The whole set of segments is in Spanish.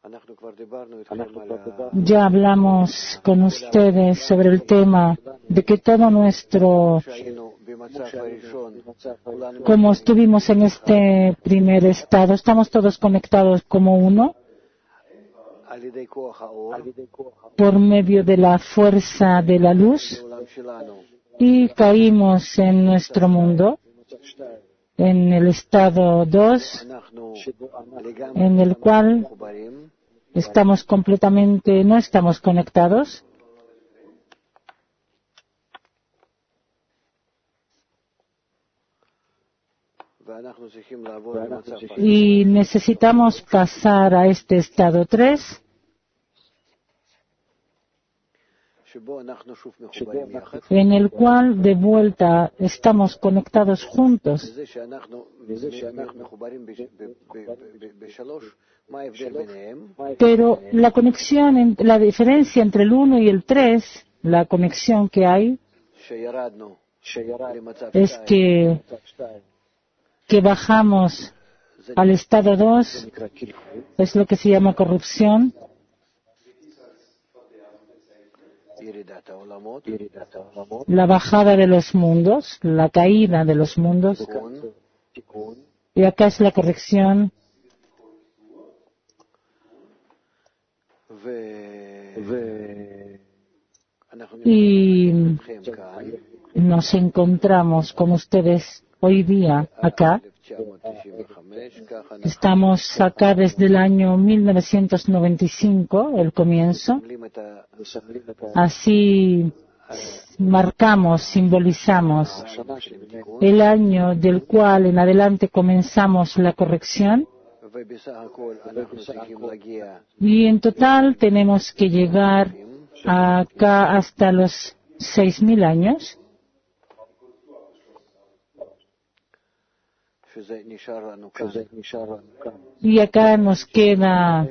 Ya hablamos con ustedes sobre el tema de que todo nuestro, como estuvimos en este primer estado, estamos todos conectados como uno por medio de la fuerza de la luz y caímos en nuestro mundo, en el estado 2, en el cual estamos completamente, no estamos conectados. Y necesitamos pasar a este estado 3, en el cual de vuelta estamos conectados juntos. Pero la conexión, la diferencia entre el 1 y el 3, la conexión que hay, es que bajamos al estado 2, es lo que se llama corrupción. La bajada de los mundos, la caída de los mundos. Y acá es la corrección. Y nos encontramos con ustedes hoy día acá. Estamos acá desde el año 1995, el comienzo. Así marcamos, simbolizamos el año del cual en adelante comenzamos la corrección. Y en total tenemos que llegar acá hasta los 6.000 años. Y acá nos queda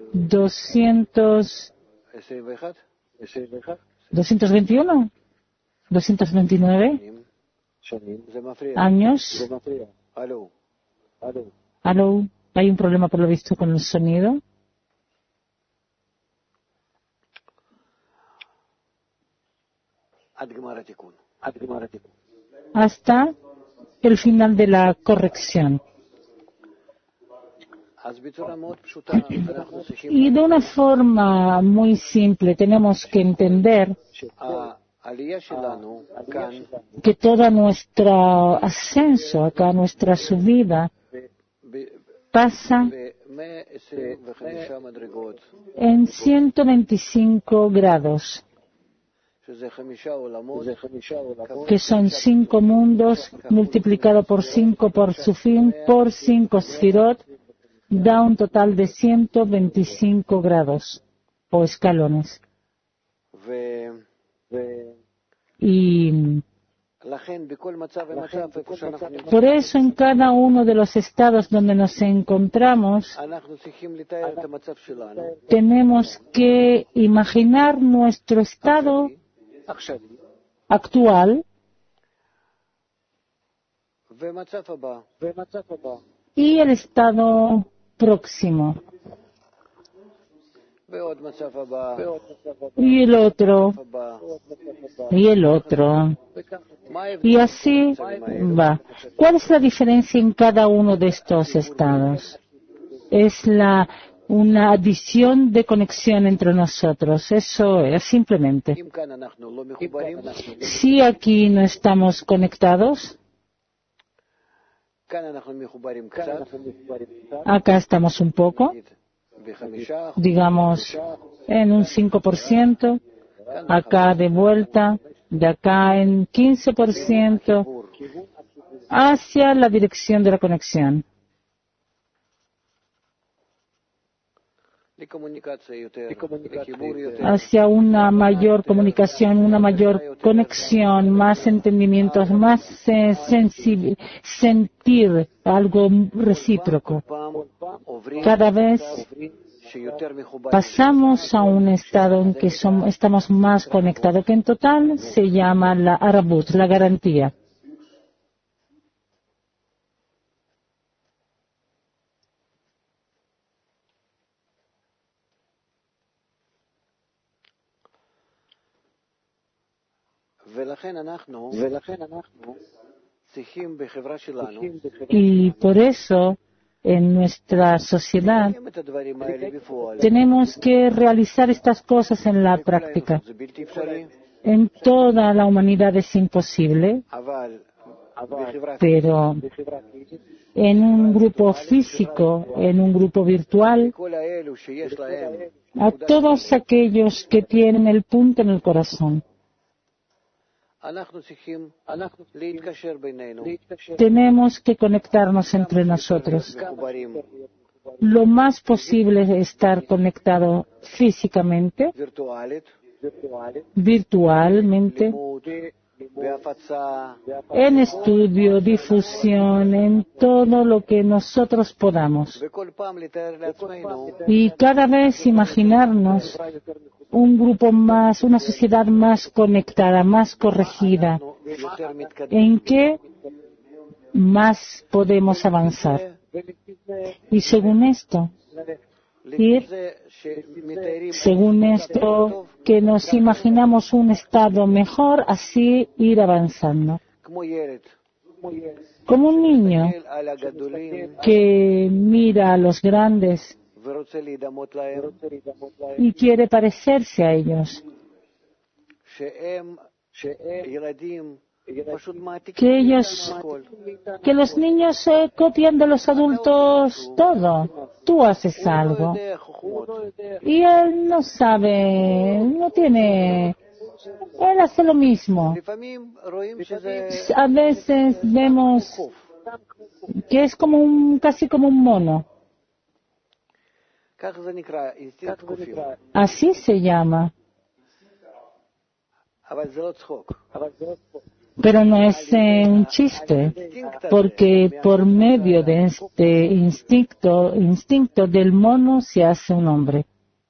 221, 229 años. ¿Aló? Hay un problema por lo visto con el sonido. Hasta el final de la corrección. Y de una forma muy simple tenemos que entender que todo nuestro ascenso acá, nuestra subida, pasa en 125 grados, que son 5 mundos multiplicado por 5 por su fin, por 5 sfirot, da un total de 125 grados o escalones. Y por eso en cada uno de los estados donde nos encontramos tenemos que imaginar nuestro estado actual y el estado próximo y el otro y el otro y así va. ¿Cuál es la diferencia en cada uno de estos estados? Es una adición de conexión entre nosotros. Eso es simplemente. Si aquí no estamos conectados, acá estamos un poco, digamos en un 5%, acá de vuelta, de acá en 15%, hacia la dirección de la conexión. Hacia una mayor comunicación, una mayor conexión, más entendimientos, más sentir algo recíproco. Cada vez pasamos a un estado en que estamos más conectados, que en total se llama la Arabut, la garantía. Y por eso, en nuestra sociedad, tenemos que realizar estas cosas en la práctica. En toda la humanidad es imposible, pero en un grupo físico, en un grupo virtual, a todos aquellos que tienen el punto en el corazón, tenemos que conectarnos entre nosotros. Lo más posible es estar conectado físicamente, virtualmente, en estudio, difusión, en todo lo que nosotros podamos. Y cada vez imaginarnos un grupo más, una sociedad más conectada, más corregida, en que más podemos avanzar. Y según esto, que nos imaginamos un estado mejor, así ir avanzando. Como un niño que mira a los grandes y quiere parecerse a ellos. Que los niños copian de los adultos todo. Tú haces algo y él no sabe, no tiene, él hace lo mismo. A veces vemos que es casi como un mono. Así se llama. Pero no es un chiste, porque por medio de este instinto del mono se hace un hombre.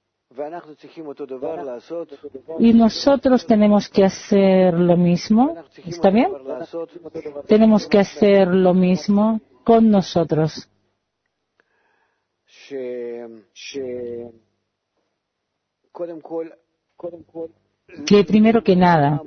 Y nosotros tenemos que hacer lo mismo, ¿está bien? Tenemos que hacer lo mismo con nosotros. Que primero que nada,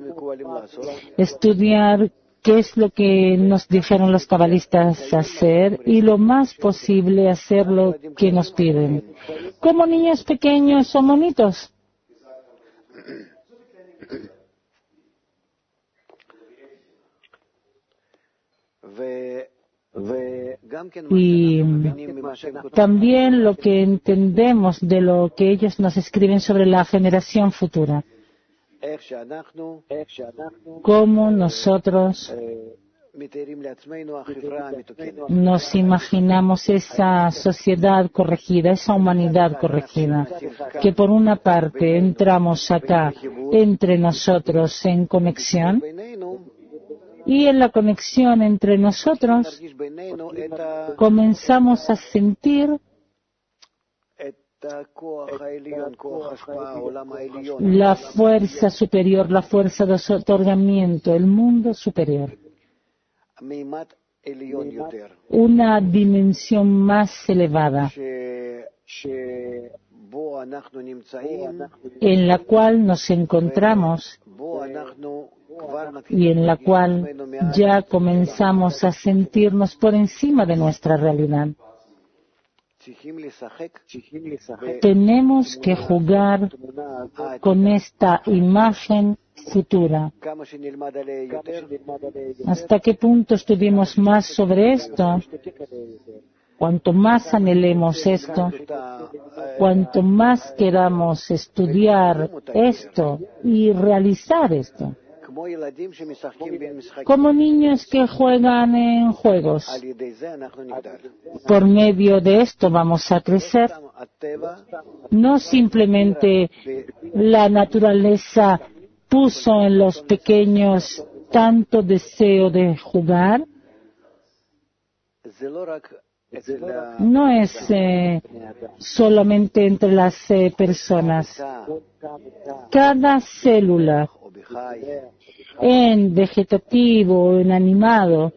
estudiar qué es lo que nos dijeron los cabalistas hacer y lo más posible hacer lo que nos piden. Como niños pequeños son bonitos. Y también lo que entendemos de lo que ellos nos escriben sobre la generación futura. Cómo nosotros nos imaginamos esa sociedad corregida, esa humanidad corregida, que por una parte entramos acá entre nosotros en conexión, y en la conexión entre nosotros comenzamos a sentir la fuerza superior, la fuerza de otorgamiento, el mundo superior. Una dimensión más elevada en la cual nos encontramos y en la cual ya comenzamos a sentirnos por encima de nuestra realidad. Tenemos que jugar con esta imagen futura. ¿Hasta qué punto estudiemos más sobre esto? Cuanto más anhelemos esto, cuanto más queramos estudiar esto y realizar esto. Como niños que juegan en juegos. Por medio de esto vamos a crecer. No simplemente la naturaleza puso en los pequeños tanto deseo de jugar. No es solamente entre las personas. Cada célula, en vegetativo, en animado,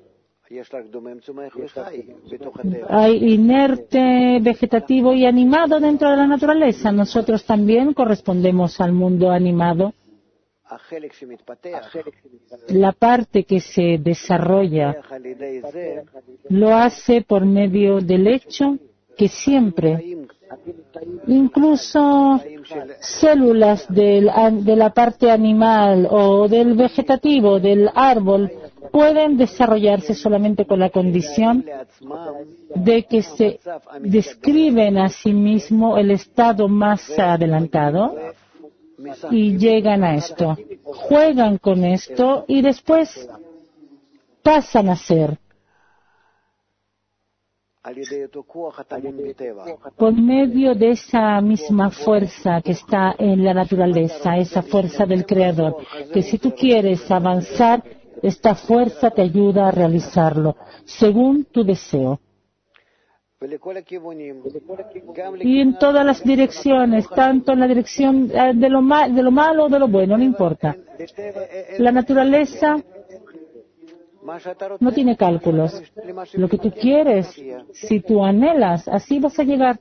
hay inerte, vegetativo y animado dentro de la naturaleza. Nosotros también correspondemos al mundo animado. la parte que se desarrolla, lo hace por medio del hecho que siempre, incluso células de la parte animal o del vegetativo, del árbol, pueden desarrollarse solamente con la condición de que se describen a sí mismo el estado más adelantado y llegan a esto, juegan con esto y después pasan a ser. Por medio de esa misma fuerza que está en la naturaleza, esa fuerza del Creador, que si tú quieres avanzar, esta fuerza te ayuda a realizarlo, según tu deseo. Y en todas las direcciones, tanto en la dirección de lo malo o de lo bueno, no importa. La naturaleza no tiene cálculos. Lo que tú quieres, si tú anhelas, así vas a llegar.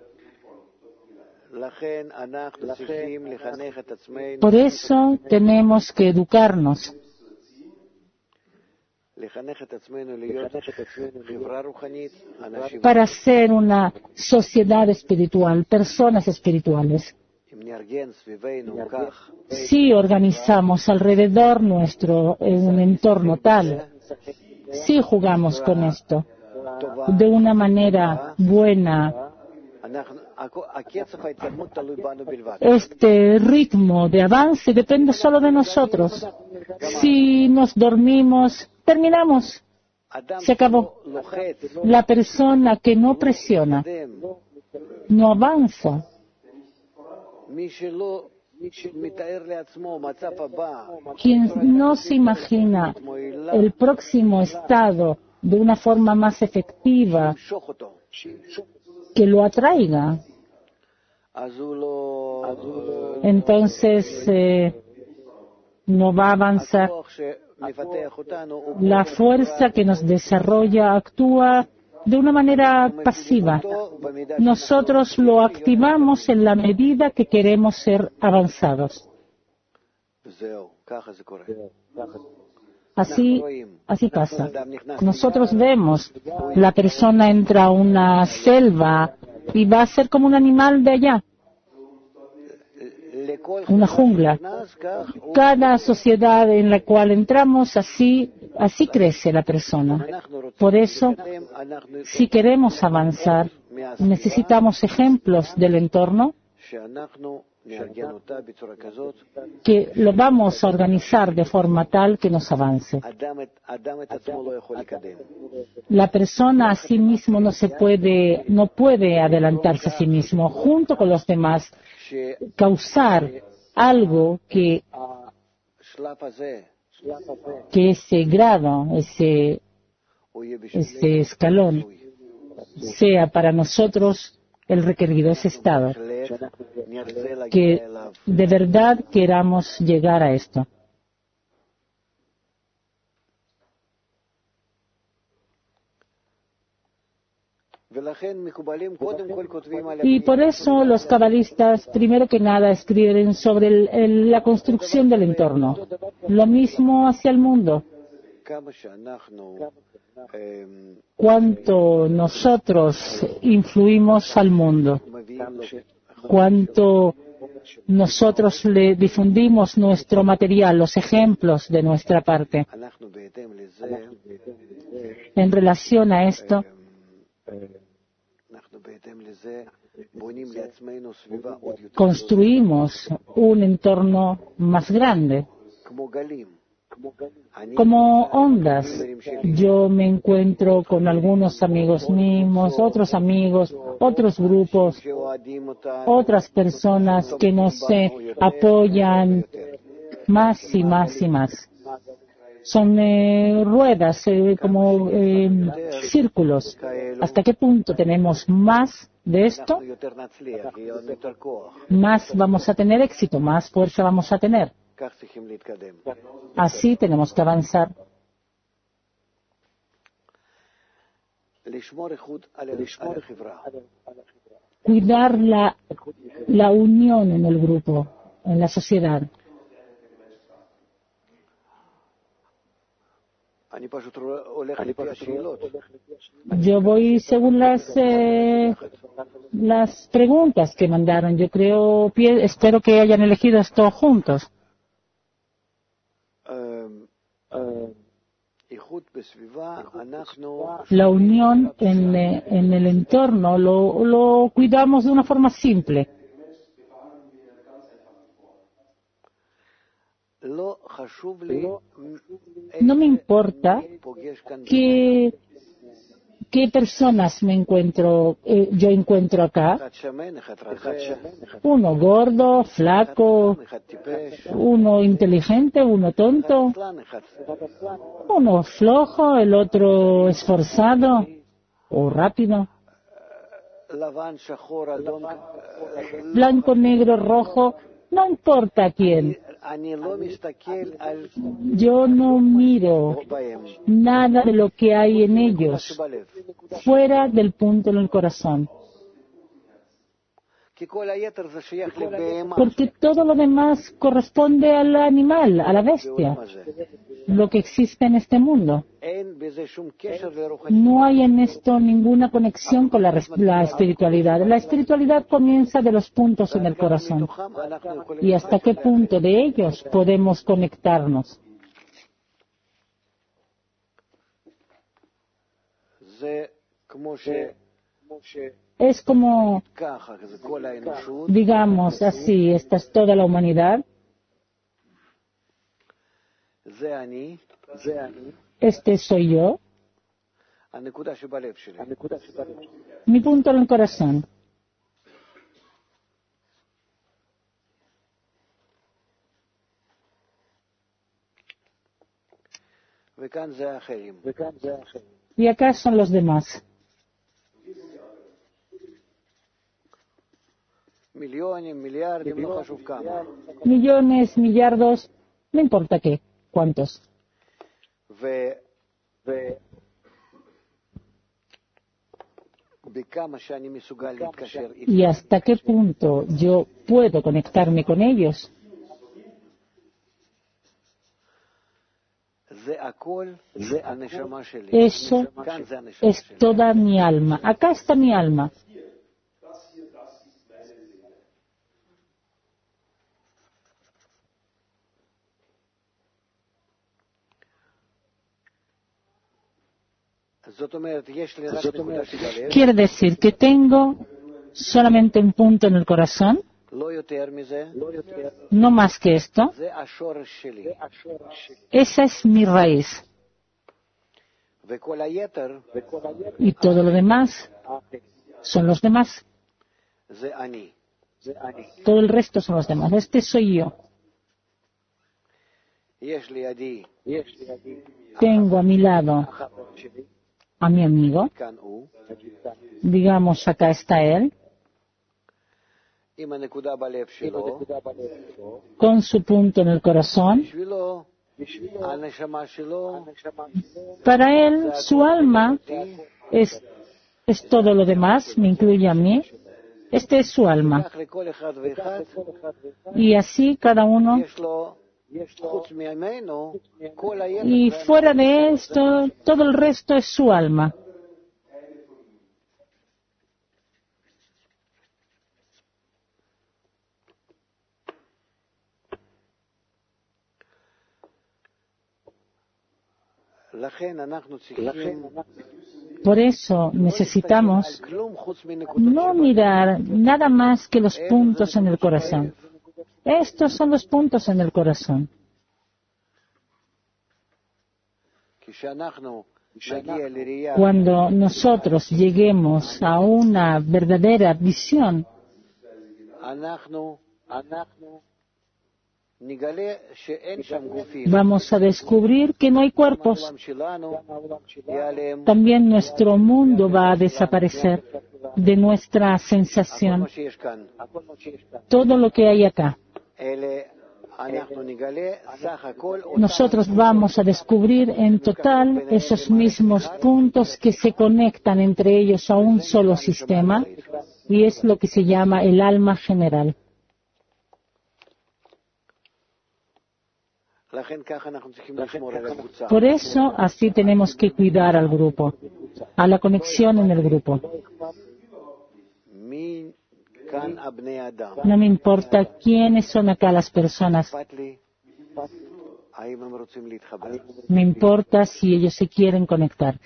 Por eso tenemos que educarnos para ser una sociedad espiritual, personas espirituales. Si organizamos alrededor nuestro en un entorno tal, si jugamos con esto de una manera buena, este ritmo de avance depende solo de nosotros. Si nos dormimos, terminamos. Se acabó. La persona que no presiona, no avanza. Quien no se imagina el próximo estado de una forma más efectiva, que lo atraiga, entonces no va a avanzar. La fuerza que nos desarrolla actúa de una manera pasiva. Nosotros lo activamos en la medida que queremos ser avanzados. Así pasa. Nosotros vemos, la persona entra a una selva y va a ser como un animal de allá, una jungla. Cada sociedad en la cual entramos, así crece la persona. Por eso, si queremos avanzar, necesitamos ejemplos del entorno que lo vamos a organizar de forma tal que nos avance. La persona a sí mismo no puede adelantarse a sí mismo junto con los demás, causar algo que ese grado, ese escalón sea para nosotros el requerido, ese estado, que de verdad queramos llegar a esto. Y por eso los cabalistas, primero que nada, escriben sobre la construcción del entorno. Lo mismo hacia el mundo. Cuánto nosotros influimos al mundo. Cuánto nosotros le difundimos nuestro material, los ejemplos de nuestra parte. En relación a esto, construimos un entorno más grande, como ondas. Yo me encuentro con algunos amigos míos, otros amigos, otros grupos, otras personas que nos apoyan más y más y más. Son ruedas, como círculos. ¿Hasta qué punto tenemos más de esto? Más vamos a tener éxito, más fuerza vamos a tener. Así tenemos que avanzar. Cuidar la unión en el grupo, en la sociedad. Yo voy según las preguntas que mandaron. Yo espero que hayan elegido esto juntos. La unión en el entorno lo cuidamos de una forma simple. No me importa qué personas yo encuentro acá. Uno gordo, flaco, uno inteligente, uno tonto, uno flojo, el otro esforzado o rápido, blanco, negro, rojo, no importa quién. Yo no miro nada de lo que hay en ellos fuera del punto en el corazón. Porque todo lo demás corresponde al animal, a la bestia, lo que existe en este mundo. No hay en esto ninguna conexión con la espiritualidad. La espiritualidad comienza de los puntos en el corazón. ¿Y hasta qué punto de ellos podemos conectarnos? Es como, digamos así, esta es toda la humanidad. Este soy yo. Mi punto en el corazón. Y acá son los demás. Millones, millardos, no importa qué, cuántos. ¿Y hasta qué punto yo puedo conectarme con ellos? Eso es toda mi alma. Acá está mi alma. Quiere decir que tengo solamente un punto en el corazón, no más que esto. Esa es mi raíz. Y todo lo demás son los demás. Todo el resto son los demás. Este soy yo. Tengo a mi lado a mi amigo. Digamos, acá está él. Con su punto en el corazón. Para él, su alma es todo lo demás, me incluye a mí. Este es su alma. Y así cada uno. Y fuera de esto, todo el resto es su alma. Por eso necesitamos no mirar nada más que los puntos en el corazón. Estos son los puntos en el corazón. Cuando nosotros lleguemos a una verdadera visión, vamos a descubrir que no hay cuerpos. También nuestro mundo va a desaparecer de nuestra sensación. Todo lo que hay acá. Nosotros vamos a descubrir en total esos mismos puntos que se conectan entre ellos a un solo sistema, y es lo que se llama el alma general. Por eso, así tenemos que cuidar al grupo, a la conexión en el grupo. No me importa quiénes son acá las personas. Me importa si ellos se quieren conectar.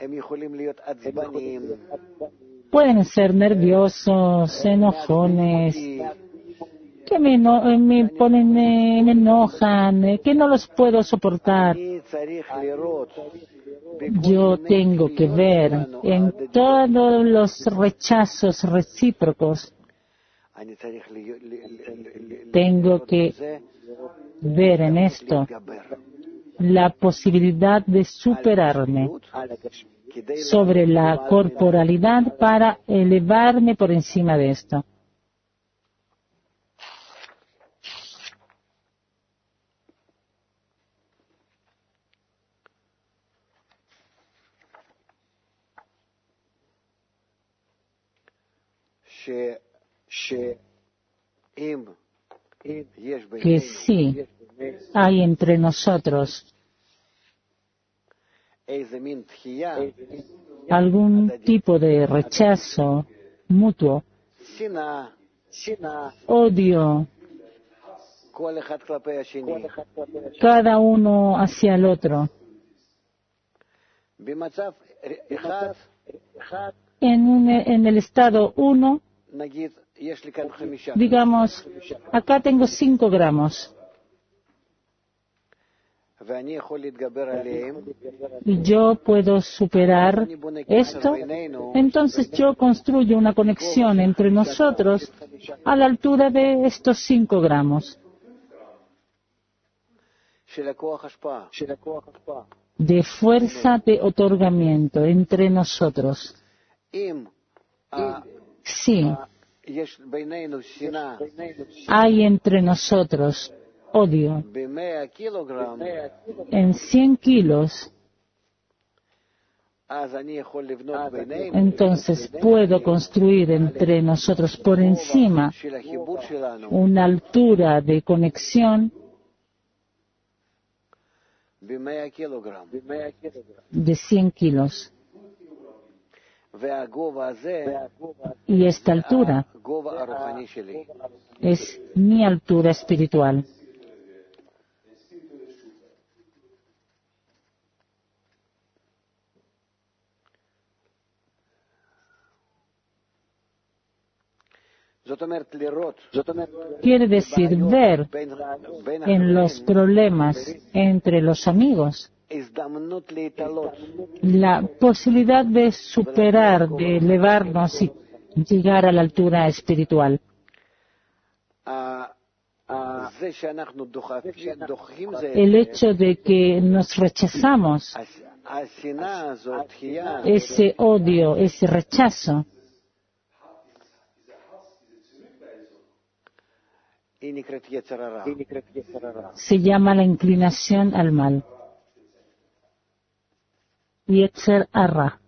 Pueden ser nerviosos, enojones, que me enojan, que no los puedo soportar. Yo tengo que ver en todos los rechazos recíprocos. Tengo que ver en esto la posibilidad de superarme sobre la corporalidad para elevarme por encima de esto. Que sí hay entre nosotros algún tipo de rechazo mutuo, odio, cada uno hacia el otro. En el estado 1, digamos, acá tengo 5 gramos. Y yo puedo superar esto. Entonces yo construyo una conexión entre nosotros a la altura de estos 5 gramos. De fuerza de otorgamiento entre nosotros. Sí, hay entre nosotros odio. En 100 kilos, entonces puedo construir entre nosotros por encima una altura de conexión de 100 kilos. Y esta altura es mi altura espiritual. Quiere decir ver en los problemas entre los amigos la posibilidad de superar, de elevarnos y llegar a la altura espiritual. El hecho de que nos rechazamos, ese odio, ese rechazo, se llama la inclinación al mal. Yetzer Hara.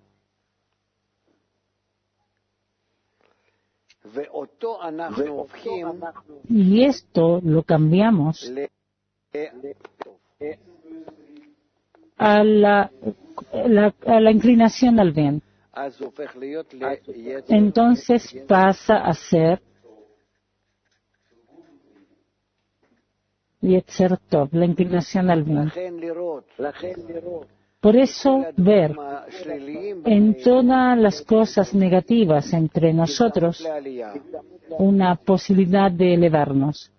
Y esto lo cambiamos a la inclinación al bien. Entonces pasa a ser Yetzer Tov, la inclinación al bien. Por eso, ver en todas las cosas negativas entre nosotros una posibilidad de elevarnos.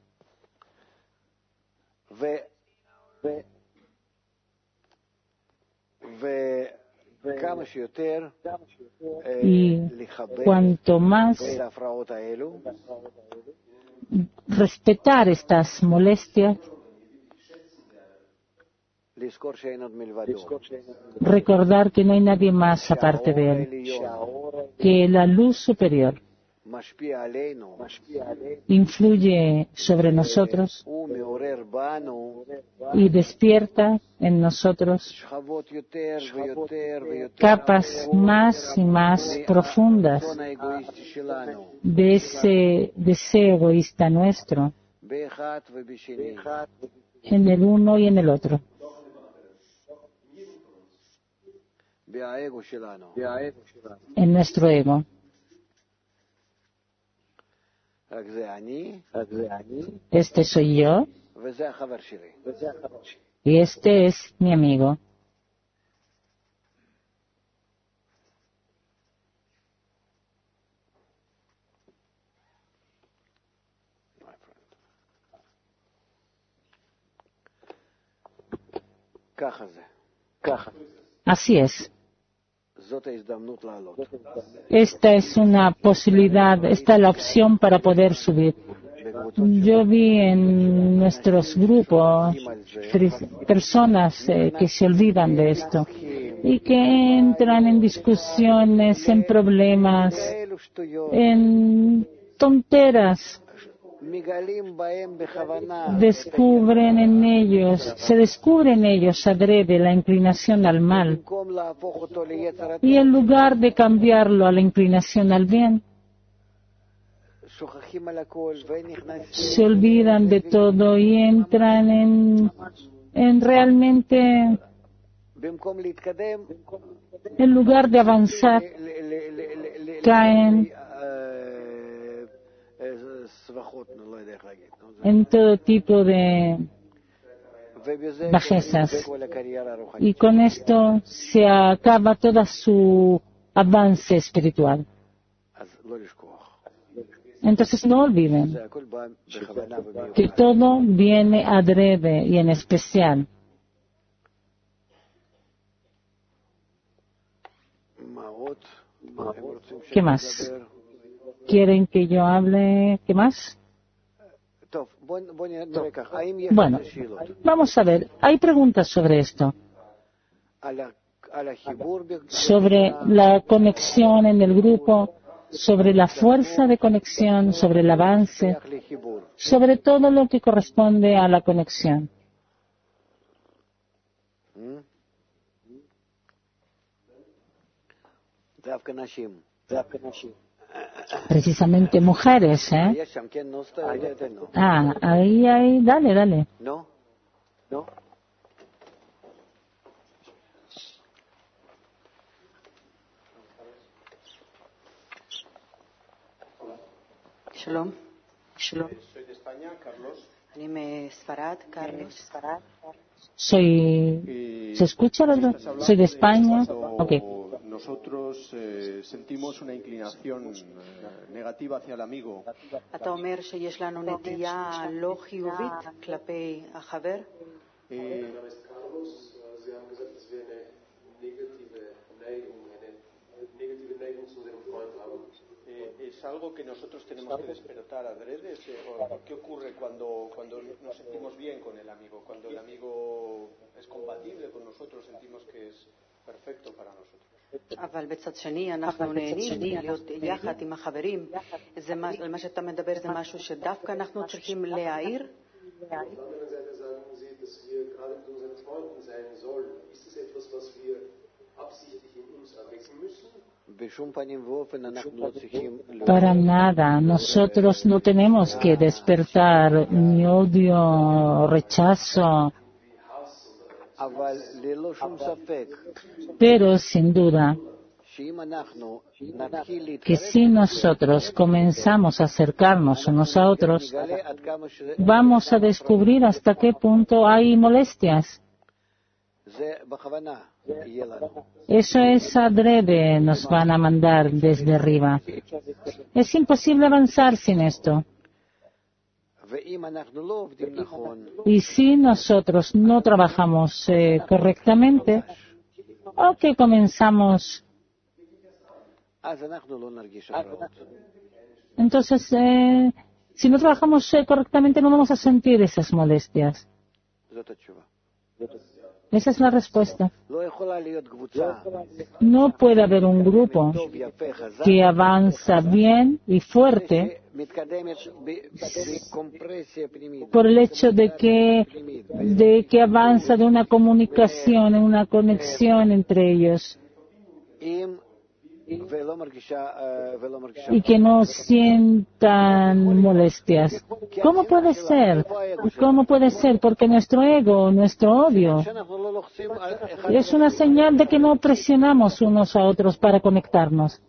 Y cuanto más respetar estas molestias, recordar que no hay nadie más aparte de él, que la luz superior influye sobre nosotros y despierta en nosotros capas más y más profundas de ese deseo egoísta nuestro en el uno y en el otro. En nuestro ego. Este soy yo y este es mi amigo. Así es. Esta es una posibilidad, esta es la opción para poder subir. Yo vi en nuestros grupos personas que se olvidan de esto y que entran en discusiones, en problemas, en tonteras. Se descubre en ellos adrede la inclinación al mal, y en lugar de cambiarlo a la inclinación al bien, se olvidan de todo y entran en realmente, en lugar de avanzar, caen en todo tipo de bajezas. Y con esto se acaba todo su avance espiritual. Entonces no olviden que todo viene adrede y en especial. ¿Qué más? ¿Quieren que yo hable? ¿Qué más? Bueno, vamos a ver. Hay preguntas sobre esto. Sobre la conexión en el grupo, sobre la fuerza de conexión, sobre el avance, sobre todo lo que corresponde a la conexión. Precisamente mujeres, ¿eh? Ahí, dale. No. Shalom. Soy de España, Carlos. ¿Se escucha? Soy de España. Okay. Nosotros sentimos una inclinación negativa hacia el amigo. אתה אומר שיש לנו נטייה לא חיובית כלפי החבר? ¿Es algo que nosotros tenemos que despertar adrede? ¿Qué ocurre cuando nos sentimos bien con el amigo? Cuando el amigo es compatible con nosotros, sentimos que es perfecto para nosotros. אבל בצד שני אנחנו נהנים להיות יחד עם החברים. מה שאתה מדבר זה משהו שדווקא אנחנו צריכים להעיר? Para nada, nosotros no tenemos que despertar ni odio o rechazo, pero sin duda que si nosotros comenzamos a acercarnos unos a otros, vamos a descubrir hasta qué punto hay molestias. Eso es adrede, nos van a mandar desde arriba. Es imposible avanzar sin esto. Y si nosotros no trabajamos correctamente, o que comenzamos, entonces, si no trabajamos correctamente, no vamos a sentir esas molestias. Esa es la respuesta. No puede haber un grupo que avanza bien y fuerte por el hecho de que avanza de una comunicación, una conexión entre ellos. y que no sientan molestias. ¿Cómo puede ser? ¿Cómo puede ser? Porque nuestro ego, nuestro odio, es una señal de que no presionamos unos a otros para conectarnos.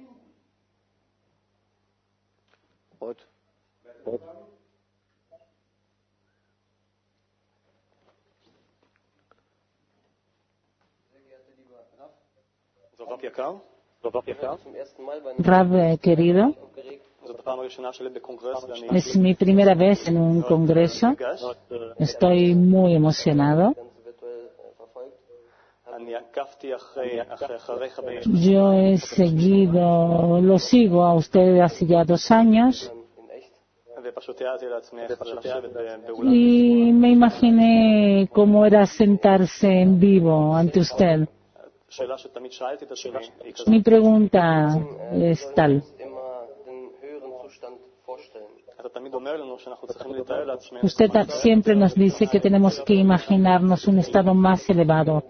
Rav, querido, es mi primera vez en un congreso. Estoy muy emocionado. Yo lo sigo a usted hace ya 2 años. Y me imaginé cómo era sentarse en vivo ante usted. Mi pregunta es tal. Usted siempre nos dice que tenemos que imaginarnos un estado más elevado.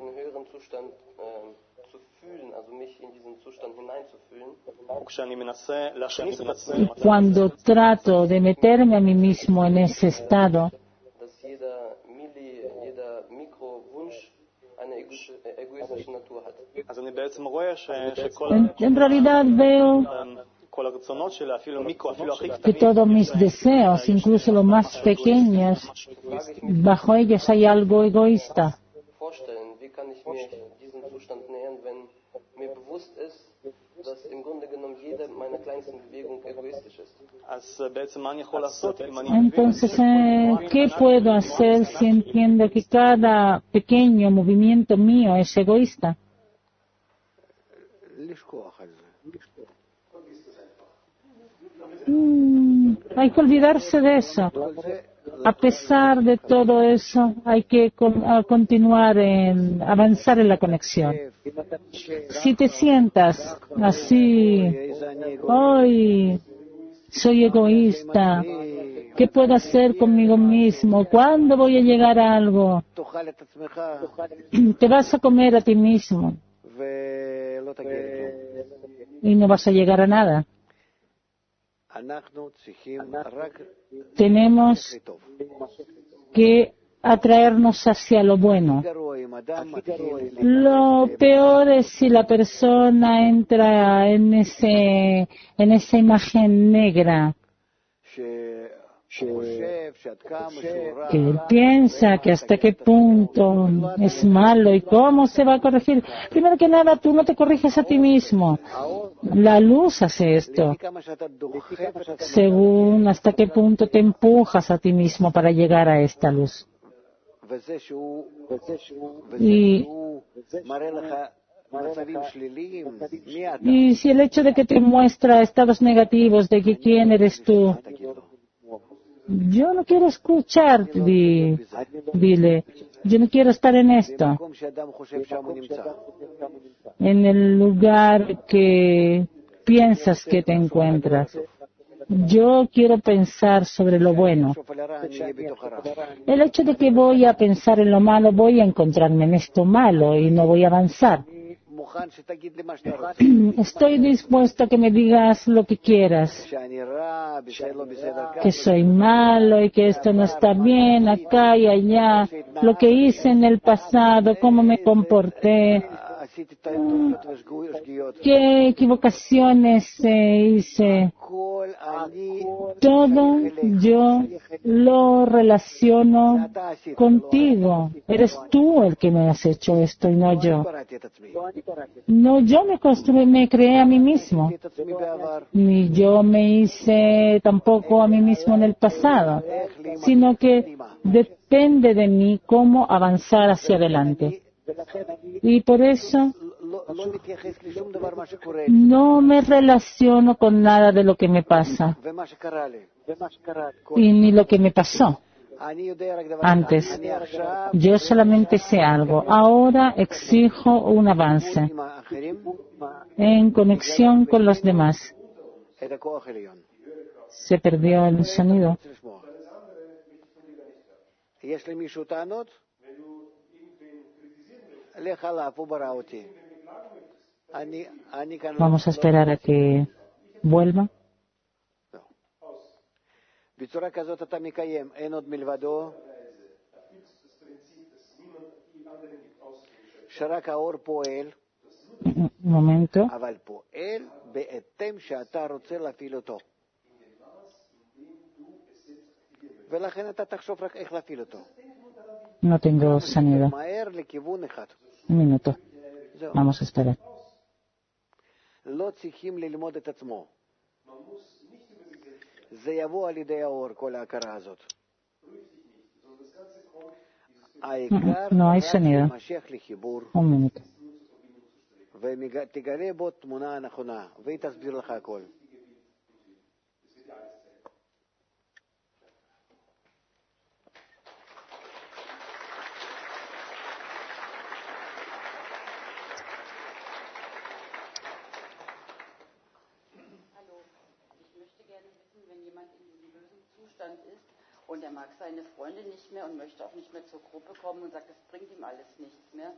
Y cuando trato de meterme a mí mismo en ese estado, en realidad veo que todos mis deseos, incluso los más pequeños, bajo ellos hay algo egoísta. Entonces, ¿qué puedo hacer si entiendo que cada pequeño movimiento mío es egoísta? Hay que olvidarse de eso. A pesar de todo eso, hay que continuar avanzar en la conexión. Si te sientas así, hoy soy egoísta, ¿qué puedo hacer conmigo mismo? ¿Cuándo voy a llegar a algo? Te vas a comer a ti mismo y no vas a llegar a nada. Tenemos que atraernos hacia lo bueno. Lo peor es si la persona entra en esa imagen negra, que él piensa que hasta qué punto es malo y cómo se va a corregir. Primero que nada, tú no te corriges a ti mismo. La luz hace esto. Según hasta qué punto te empujas a ti mismo para llegar a esta luz. Y si el hecho de que te muestra estados negativos de que quién eres tú, yo no quiero escuchar, dile, yo no quiero estar en esto, en el lugar que piensas que te encuentras. Yo quiero pensar sobre lo bueno. El hecho de que voy a pensar en lo malo, voy a encontrarme en esto malo y no voy a avanzar. Estoy dispuesto a que me digas lo que quieras, que soy malo y que esto no está bien acá y allá, lo que hice en el pasado, cómo me comporté, qué equivocaciones hice. Todo yo lo relaciono contigo. Eres tú el que me has hecho esto y no yo. No, yo me creé a mí mismo. Ni yo me hice tampoco a mí mismo en el pasado, sino que depende de mí cómo avanzar hacia adelante. Y por eso no me relaciono con nada de lo que me pasa y ni lo que me pasó antes. Yo solamente sé algo. Ahora exijo un avance en conexión con los demás. Se perdió el sonido. Vamos a esperar a que vuelva. בצורה כזאת אתה מקיים, אין עוד מלבדו, שרק האור פועל, אבל פועל בהתאם שאתה רוצה להפעיל אותו. ולכן אתה תחשוב רק איך להפעיל אותו. No tengo sonido. מהר לכיוון אחד. Un minuto. Vamos a esperar. לא צריכים ללמוד את עצמו. זה יבוא על ידי האור, כל ההכרה הזאת. העיקר משך לחיבור. Un minuto. ותגלה בו תמונה הנכונה, והיא תסביר לך הכל. Und er mag seine Freunde nicht mehr und möchte auch nicht mehr zur Gruppe kommen und sagt, das bringt ihm alles nichts mehr.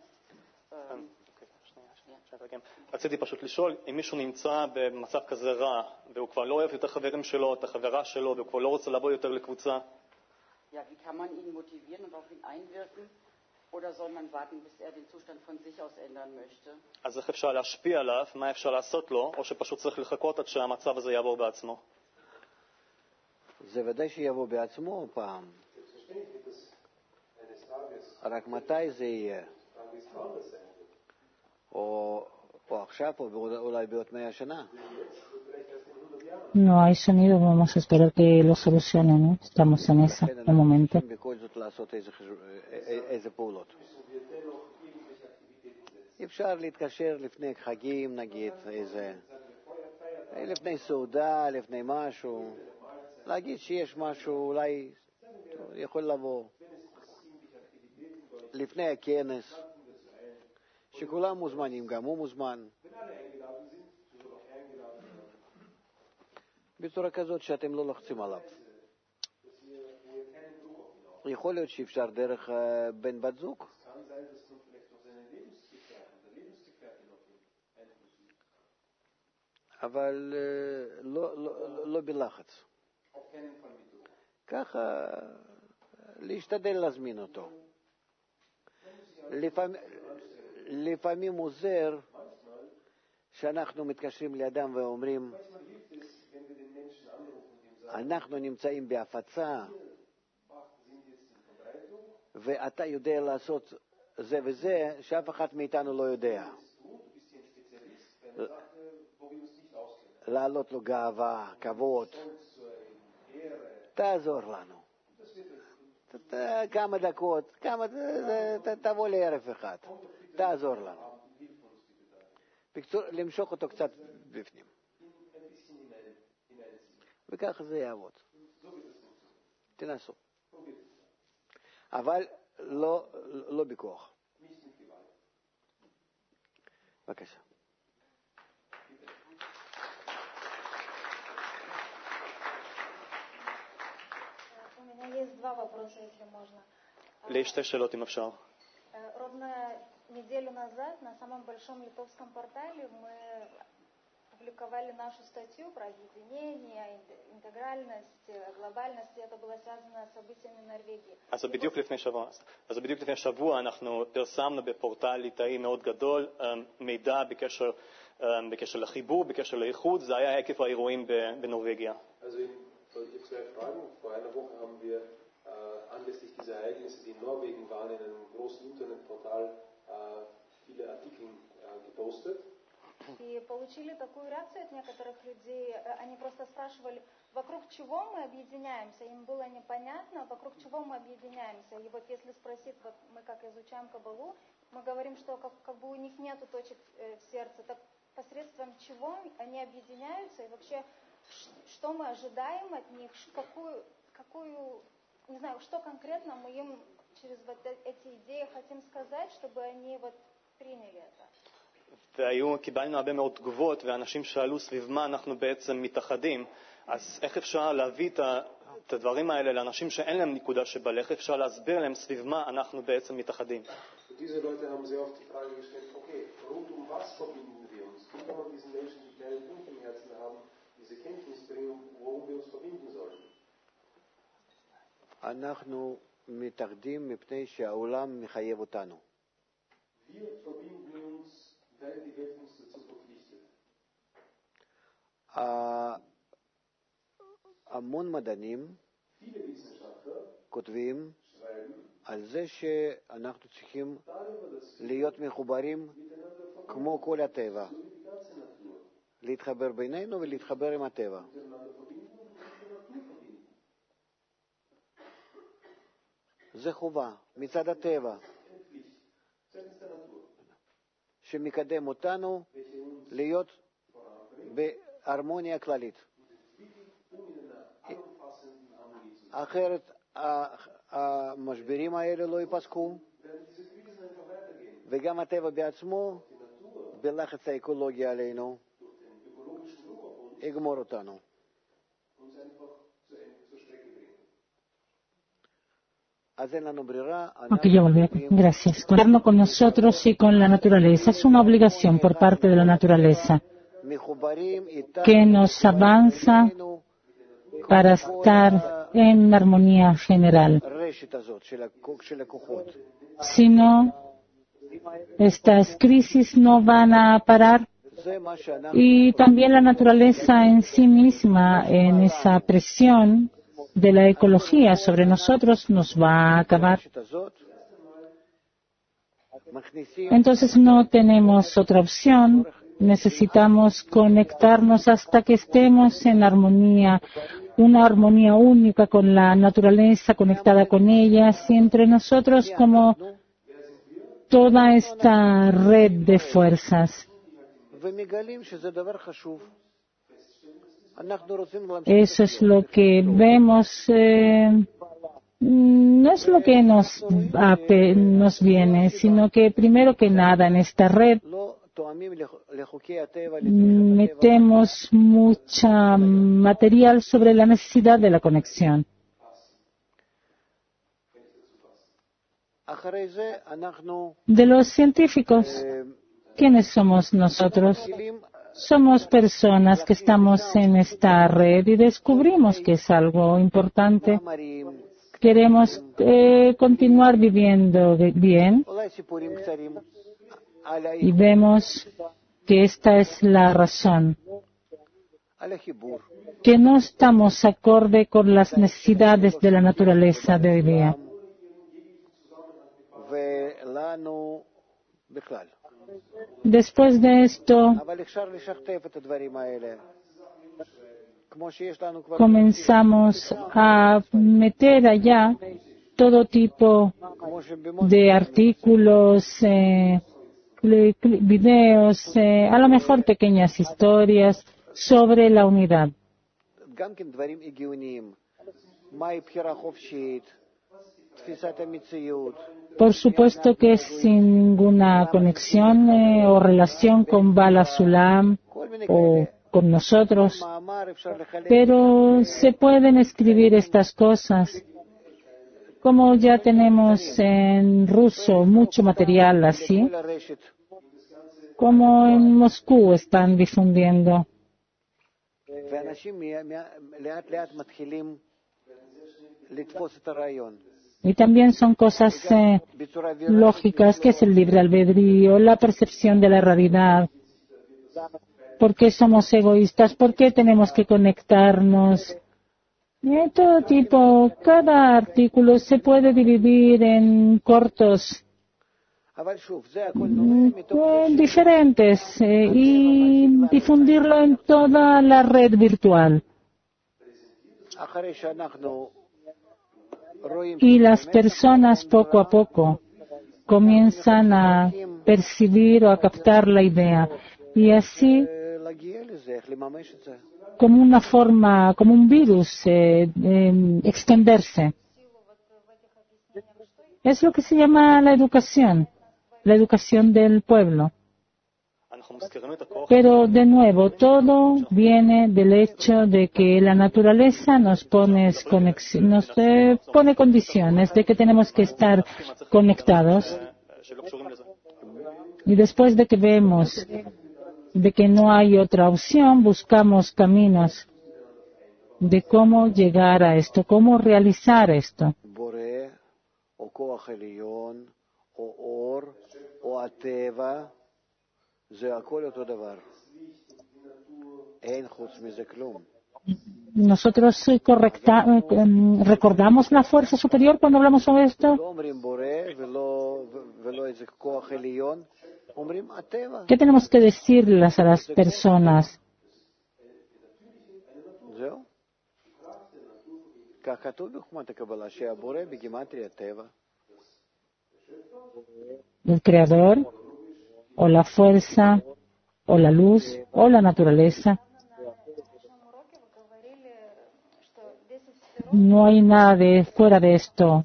רציתי פשוט לשאול, אם מישהו נמצא במצב כזה רע, והוא כבר לא אוהב את החברים שלו, את החברה שלו, והוא כבר לא רוצה לבוא יותר לקבוצה. Ja, wie kann man ihn motivieren und auf ihn einwirken? Oder soll man warten, bis er den Zustand von sich aus ändern möchte? אז איך אפשר להשפיע עליו, מה אפשר לעשות לו, או שפשוט צריך לחכות עד שהמצב הזה יעבור בעצמו? זה ודאי שיבוא בעצמו פעם. רק מתי זה יהיה? או עכשיו, או אולי בעוד 100 שנה. No hay sonido, vamos a esperar que lo solucionen, ¿no? Estamos en ese momento. בכל זאת לעשות איזה פעולות. אפשר להתקשר לפני חגים, נגיד, לפני סעודה, לפני משהו. להגיד שיש משהו, אולי יכול לבוא לפני הכנס, שכולם מוזמנים, גם הוא מוזמן. בצורה כזאת שאתם לא לוחצים עליו. יכול להיות שאפשר דרך בן בת זוג. אבל לא בלחץ. ככה להשתדל להזמין אותו. לפעמים עוזר שאנחנו מתקשרים לאדם ואומרים, אנחנו נמצאים בהפצה ואתה יודע לעשות זה וזה שאף אחד מאיתנו לא יודע. לעלות לו גאווה, כבוד. תעזור לנו. כמה דקות, תבוא לערב אחד. תעזור לנו. בקצור, למשוך אותו קצת בפנים. וככה זה יעבוד. תנסו. אבל לא בכוח. בבקשה. У меня есть два вопроса, если можно. לי שתי שאלות אם אפשר. Ровно неделю назад на самом большом литовском портале мы публиковали нашу статью про объединение, интегральность, глобальность, и это было связано с событиями Норвегии. אז בדיוק לפני שבוע אנחנו פרסמנו בפורטל ליטאי מאוד גדול מידע בקשר לחיבור, בקשר לאיחוד, זה היה עקב האירועים בנורווגיה. Ich zwei Fragen. Vor einer Woche haben wir anlässlich dieser Ereignisse, die in Norwegen waren, in einem großen Internetportal viele Artikel gepostet. И получили такую реакцию от некоторых людей. Они просто спрашивали, вокруг чего мы объединяемся. Им было непонятно, вокруг чего мы объединяемся. И вот если спросить, вот мы как изучаем Каббалу, мы говорим, что как бы у них нету точек в сердце, так посредством чего они объединяются и вообще что мы ожидаем от них, какую, не знаю, что конкретно мы им через вот эти идеи хотим сказать, чтобы они вот приняли это. קיבלנו הרבה מאוד תגובות, ואנשים שאלו סביב מה אנחנו בעצם מתאחדים. אז איך אפשר להביא את הדברים האלה לאנשים שאין להם נקודה שבא, איך אפשר להסביר להם סביב מה אנחנו בעצם מתאחדים? Diese Leute haben sehr oft die Frage gestellt, okay, rund was verbinden wir uns? Wie kann man diesen Menschen, die kleine Punkte im Herzen haben, diese Kenntnis bringen, worum wir uns verbinden sollen? אנחנו מתאחדים מפני שהעולם מחייב אותנו. Wir verbinden uns, weil die Welt uns dazu verpflichtet. המון מדענים כותבים על זה שאנחנו צריכים להיות מחוברים כמו כל הטבע, להתחבר בינינו ולהתחבר עם הטבע. זה חובה מצד הטבע שמקדם אותנו להיות בהרמוניה כללית. אחרת המשברים האלה לא ייפסקו, וגם הטבע בעצמו בלחץ האקולוגי עלינו יגמור אותנו. Ok, yo volví. Gracias. Conectarnos con nosotros y con la naturaleza. Es una obligación por parte de la naturaleza que nos avanza para estar en armonía general. Si no, estas crisis no van a parar. Y también la naturaleza en sí misma, en esa presión de la ecología sobre nosotros, nos va a acabar. Entonces no tenemos otra opción. Necesitamos conectarnos hasta que estemos en armonía, una armonía única con la naturaleza, conectada con ellas y entre nosotros como toda esta red de fuerzas. Eso es lo que vemos, no es lo que nos viene, sino que primero que nada en esta red metemos mucha material sobre la necesidad de la conexión. De los científicos, ¿quiénes somos nosotros? Somos personas que estamos en esta red y descubrimos que es algo importante. Queremos continuar viviendo bien y vemos que esta es la razón, que no estamos acorde con las necesidades de la naturaleza de hoy día. Después de esto, comenzamos a meter allá todo tipo de artículos, videos, a lo mejor pequeñas historias sobre la unidad. Por supuesto que sin ninguna conexión o relación con Bala Sulam o con nosotros, pero se pueden escribir estas cosas. Como ya tenemos en ruso mucho material así, como en Moscú están difundiendo. Y también son cosas lógicas, que es el libre albedrío, la percepción de la realidad. ¿Por qué somos egoístas? ¿Por qué tenemos que conectarnos? Todo tipo, cada artículo se puede dividir en cortos diferentes y difundirlo en toda la red virtual. Y las personas poco a poco comienzan a percibir o a captar la idea. Y así, como una forma, como un virus, extenderse. Es lo que se llama la educación del pueblo. Pero de nuevo, todo viene del hecho de que la naturaleza nos pone condiciones de que tenemos que estar conectados. Y después de que vemos de que no hay otra opción, buscamos caminos de cómo llegar a esto, cómo realizar esto. Nosotros recordamos la fuerza superior cuando hablamos sobre esto. ¿Qué tenemos que decirles a las personas? El creador, o la fuerza, o la luz, o la naturaleza. No hay nada de fuera de esto.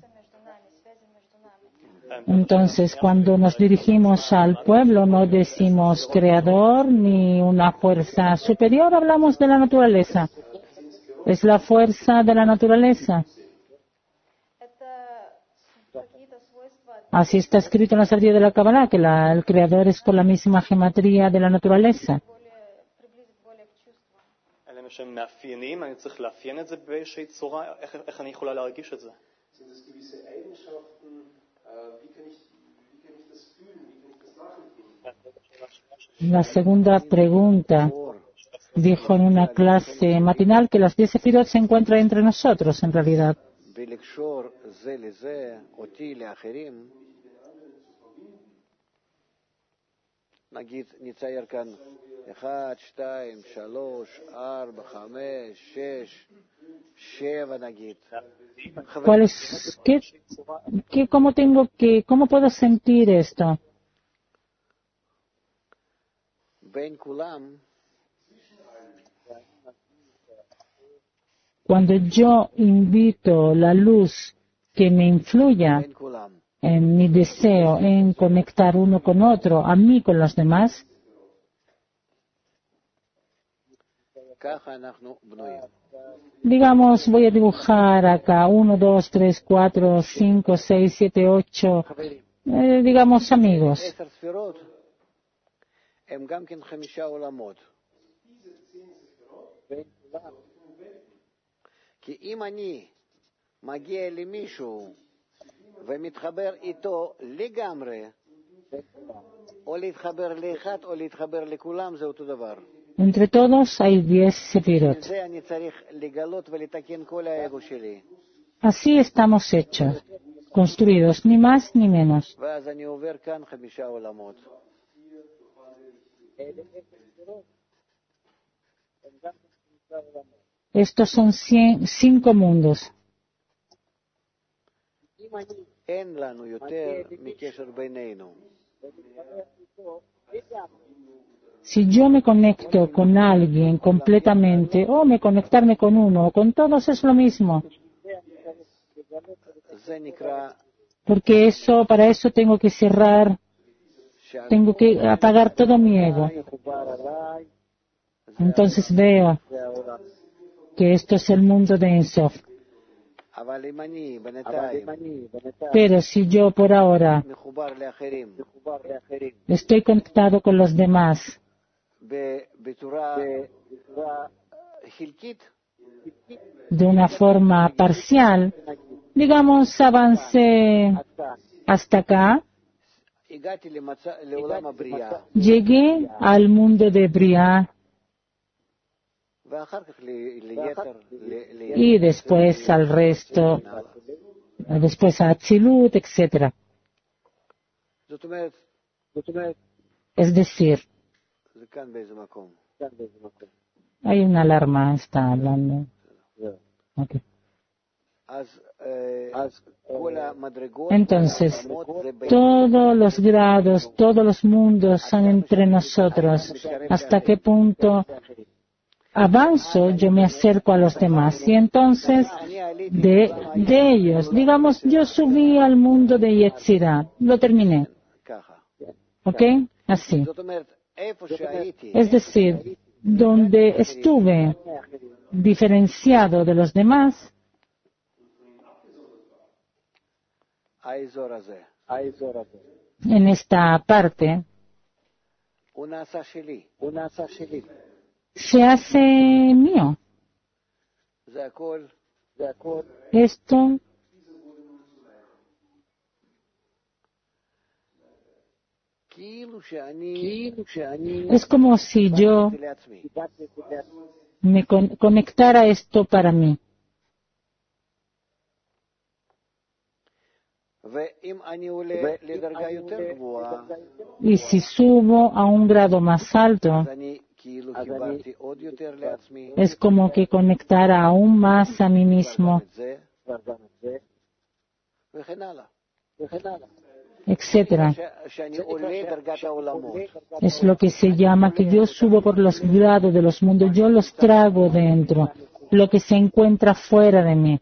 Entonces, cuando nos dirigimos al pueblo, no decimos creador ni una fuerza superior, hablamos de la naturaleza. Es la fuerza de la naturaleza. Así está escrito en la sabiduría de la Kabbalah, que el creador es por la misma gematría de la naturaleza. La segunda pregunta dijo en una clase matinal que las 10 sefirot se encuentran entre nosotros, en realidad. ¿Cómo puedo sentir esto? Cuando yo invito la luz que me influya en mi deseo en conectar uno con otro, a mí con los demás, digamos, voy a dibujar acá 1, 2, 3, 4, 5, 6, 7, 8, digamos amigos. Entre todos hay 10 sefirot. Así estamos hechos, construidos, ni más ni menos. Estos son 5 mundos. Si yo me conecto con alguien completamente, o conectarme con uno o con todos es lo mismo. Porque para eso tengo que cerrar, tengo que apagar todo mi ego. Entonces veo que esto es el mundo de Ein Sof. Pero si yo por ahora estoy conectado con los demás de una forma parcial, digamos, avancé hasta acá, llegué al mundo de Briah y después al resto, después a Atzilut, etc. Es decir, hay una alarma, está hablando. Okay. Entonces, todos los grados, todos los mundos son entre nosotros. ¿Hasta qué punto avanzo? Yo me acerco a los demás. Y entonces, de ellos, digamos, yo subí al mundo de Yetzirah. Lo terminé. ¿Ok? Así. Es decir, donde estuve diferenciado de los demás, en esta parte, se hace mío. Esto es como si yo me conectara esto para mí. Y si subo a un grado más alto, es como que conectara aún más a mí mismo, etcétera. Es lo que se llama que yo subo por los grados de los mundos, yo los trago dentro, lo que se encuentra fuera de mí,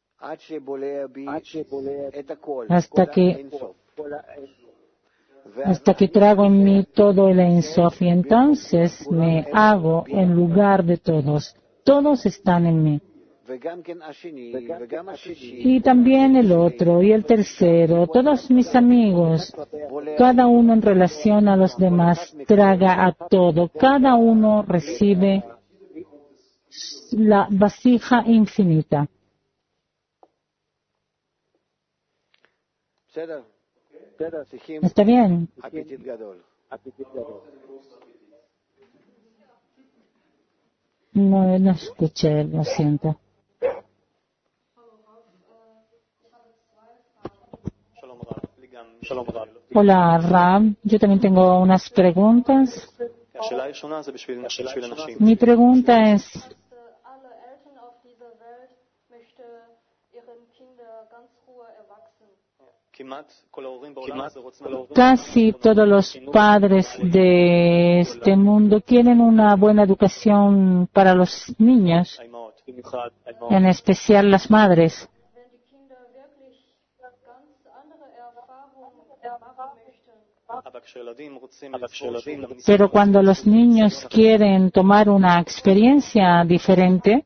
hasta que trago en mí todo el Ein Sof, y entonces me hago en lugar de todos. Todos están en mí. Y también el otro y el tercero, todos mis amigos, cada uno en relación a los demás traga a todo, cada uno recibe la vasija infinita. ¿Está bien? No escuché, lo siento. Hola, Ram. Yo también tengo unas preguntas. Mi pregunta es, casi todos los padres de este mundo quieren una buena educación para los niños, en especial las madres. Pero cuando los niños quieren tomar una experiencia diferente,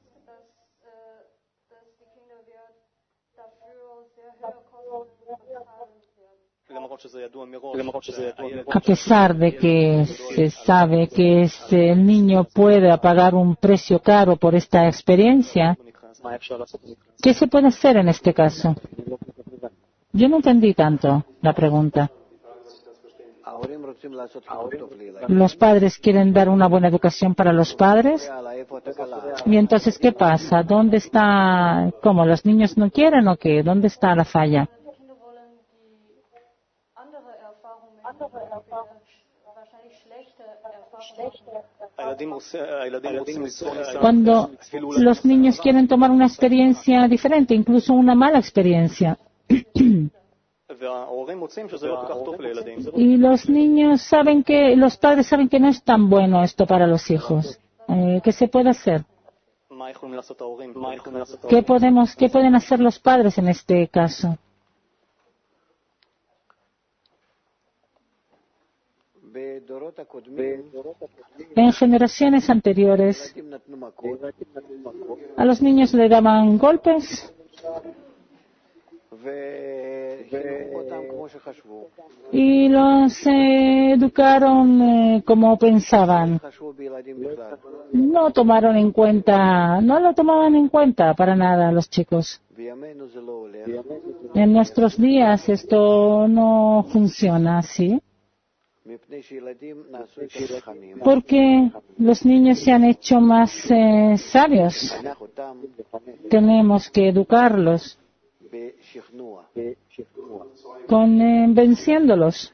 a pesar de que se sabe que el niño puede pagar un precio caro por esta experiencia, ¿qué se puede hacer en este caso? Yo no entendí tanto la pregunta. Los padres quieren dar una buena educación para los padres. Y entonces, ¿qué pasa? ¿Dónde está? ¿Cómo? ¿Los niños no quieren o qué? ¿Dónde está la falla? Cuando los niños quieren tomar una experiencia diferente, incluso una mala experiencia. Y los niños saben que, los padres saben que no es tan bueno esto para los hijos. ¿Qué se puede hacer? ¿Qué pueden hacer los padres en este caso? En generaciones anteriores, a los niños le daban golpes y los educaron como pensaban. No lo tomaban en cuenta para nada los chicos. En nuestros días esto no funciona así. Porque los niños se han hecho más sabios. Tenemos que educarlos convenciéndolos.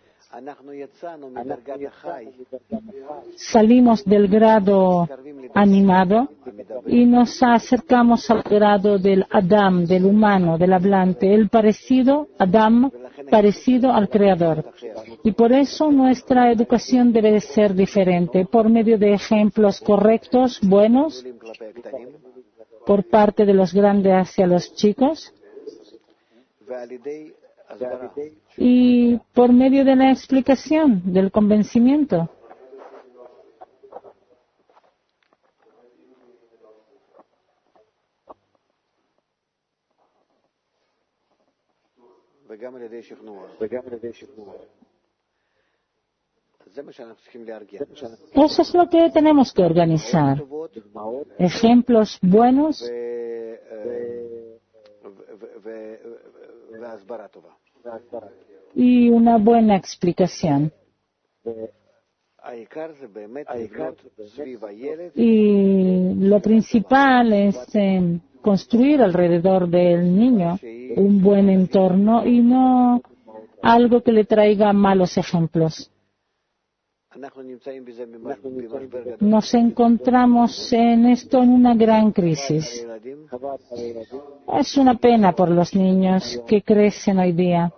Salimos del grado animado y nos acercamos al grado del Adam, del humano, del hablante, el parecido, Adam, parecido al Creador. Y por eso nuestra educación debe de ser diferente, por medio de ejemplos correctos, buenos, por parte de los grandes hacia los chicos, y por medio de la explicación, del convencimiento. Eso es lo que tenemos que organizar. Ejemplos buenos y una buena explicación. Y lo principal es construir alrededor del niño un buen entorno y no algo que le traiga malos ejemplos. Nos encontramos en esto en una gran crisis. Es una pena por los niños que crecen hoy día.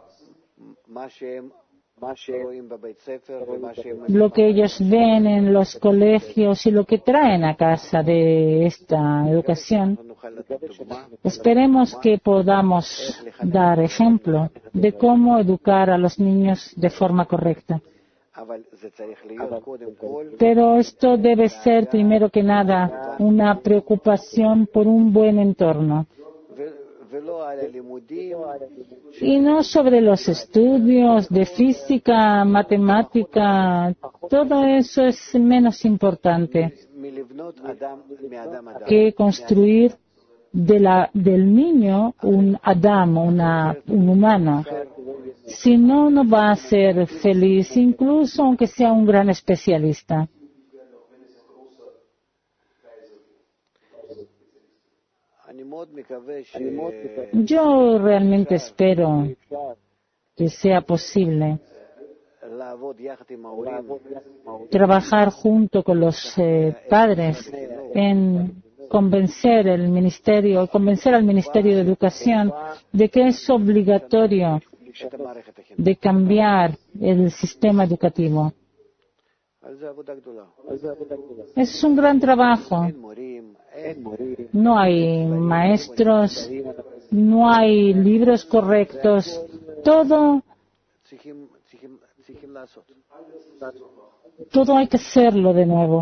Lo que ellos ven en los colegios y lo que traen a casa de esta educación. Esperemos que podamos dar ejemplo de cómo educar a los niños de forma correcta. Pero esto debe ser, primero que nada, una preocupación por un buen entorno. Y no sobre los estudios de física, matemática, todo eso es menos importante que construir del niño un Adam, un humano. Si no, no va a ser feliz, incluso aunque sea un gran especialista. Yo realmente espero que sea posible trabajar junto con los padres en convencer al Ministerio de Educación de que es obligatorio de cambiar el sistema educativo. Es un gran trabajo. No hay maestros, no hay libros correctos, todo hay que hacerlo de nuevo.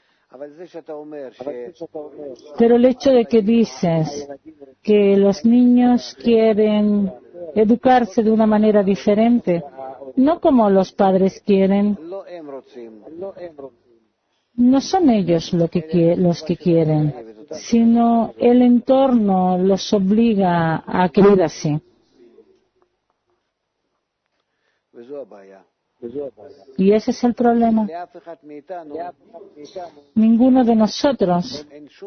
Pero el hecho de que dices que los niños quieren educarse de una manera diferente, no como los padres quieren, no son ellos los que quieren, sino el entorno los obliga a querer así. Y ese es el problema. Ninguno de nosotros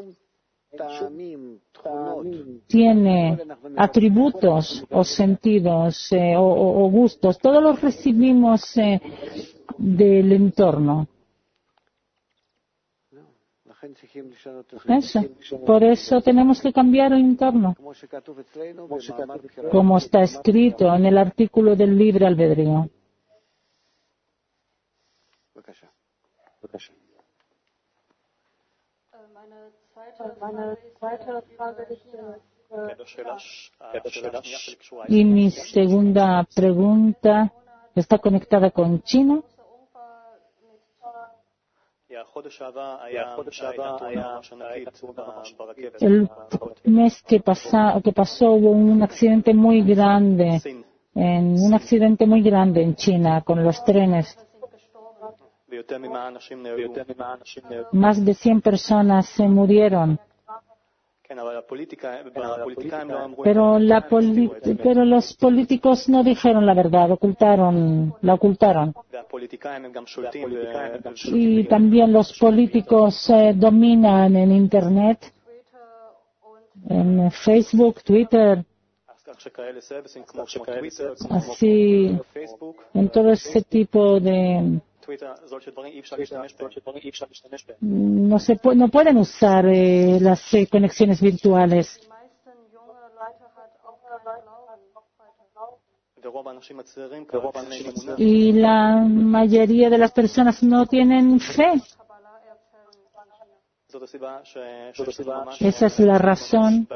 tiene atributos o sentidos o gustos. Todos los recibimos del entorno. Por eso tenemos que cambiar el entorno, como está escrito en el artículo del libre albedrío. Y mi segunda pregunta está conectada con China. El mes que pasó hubo un accidente muy grande en China con los trenes. Más de 100 personas se murieron. Pero los políticos no dijeron la verdad, la ocultaron. Y también los políticos dominan en Internet, en Facebook, Twitter, así, en todo ese tipo de... No pueden usar las conexiones virtuales. Y la mayoría de las personas no tienen fe. Esa es la razón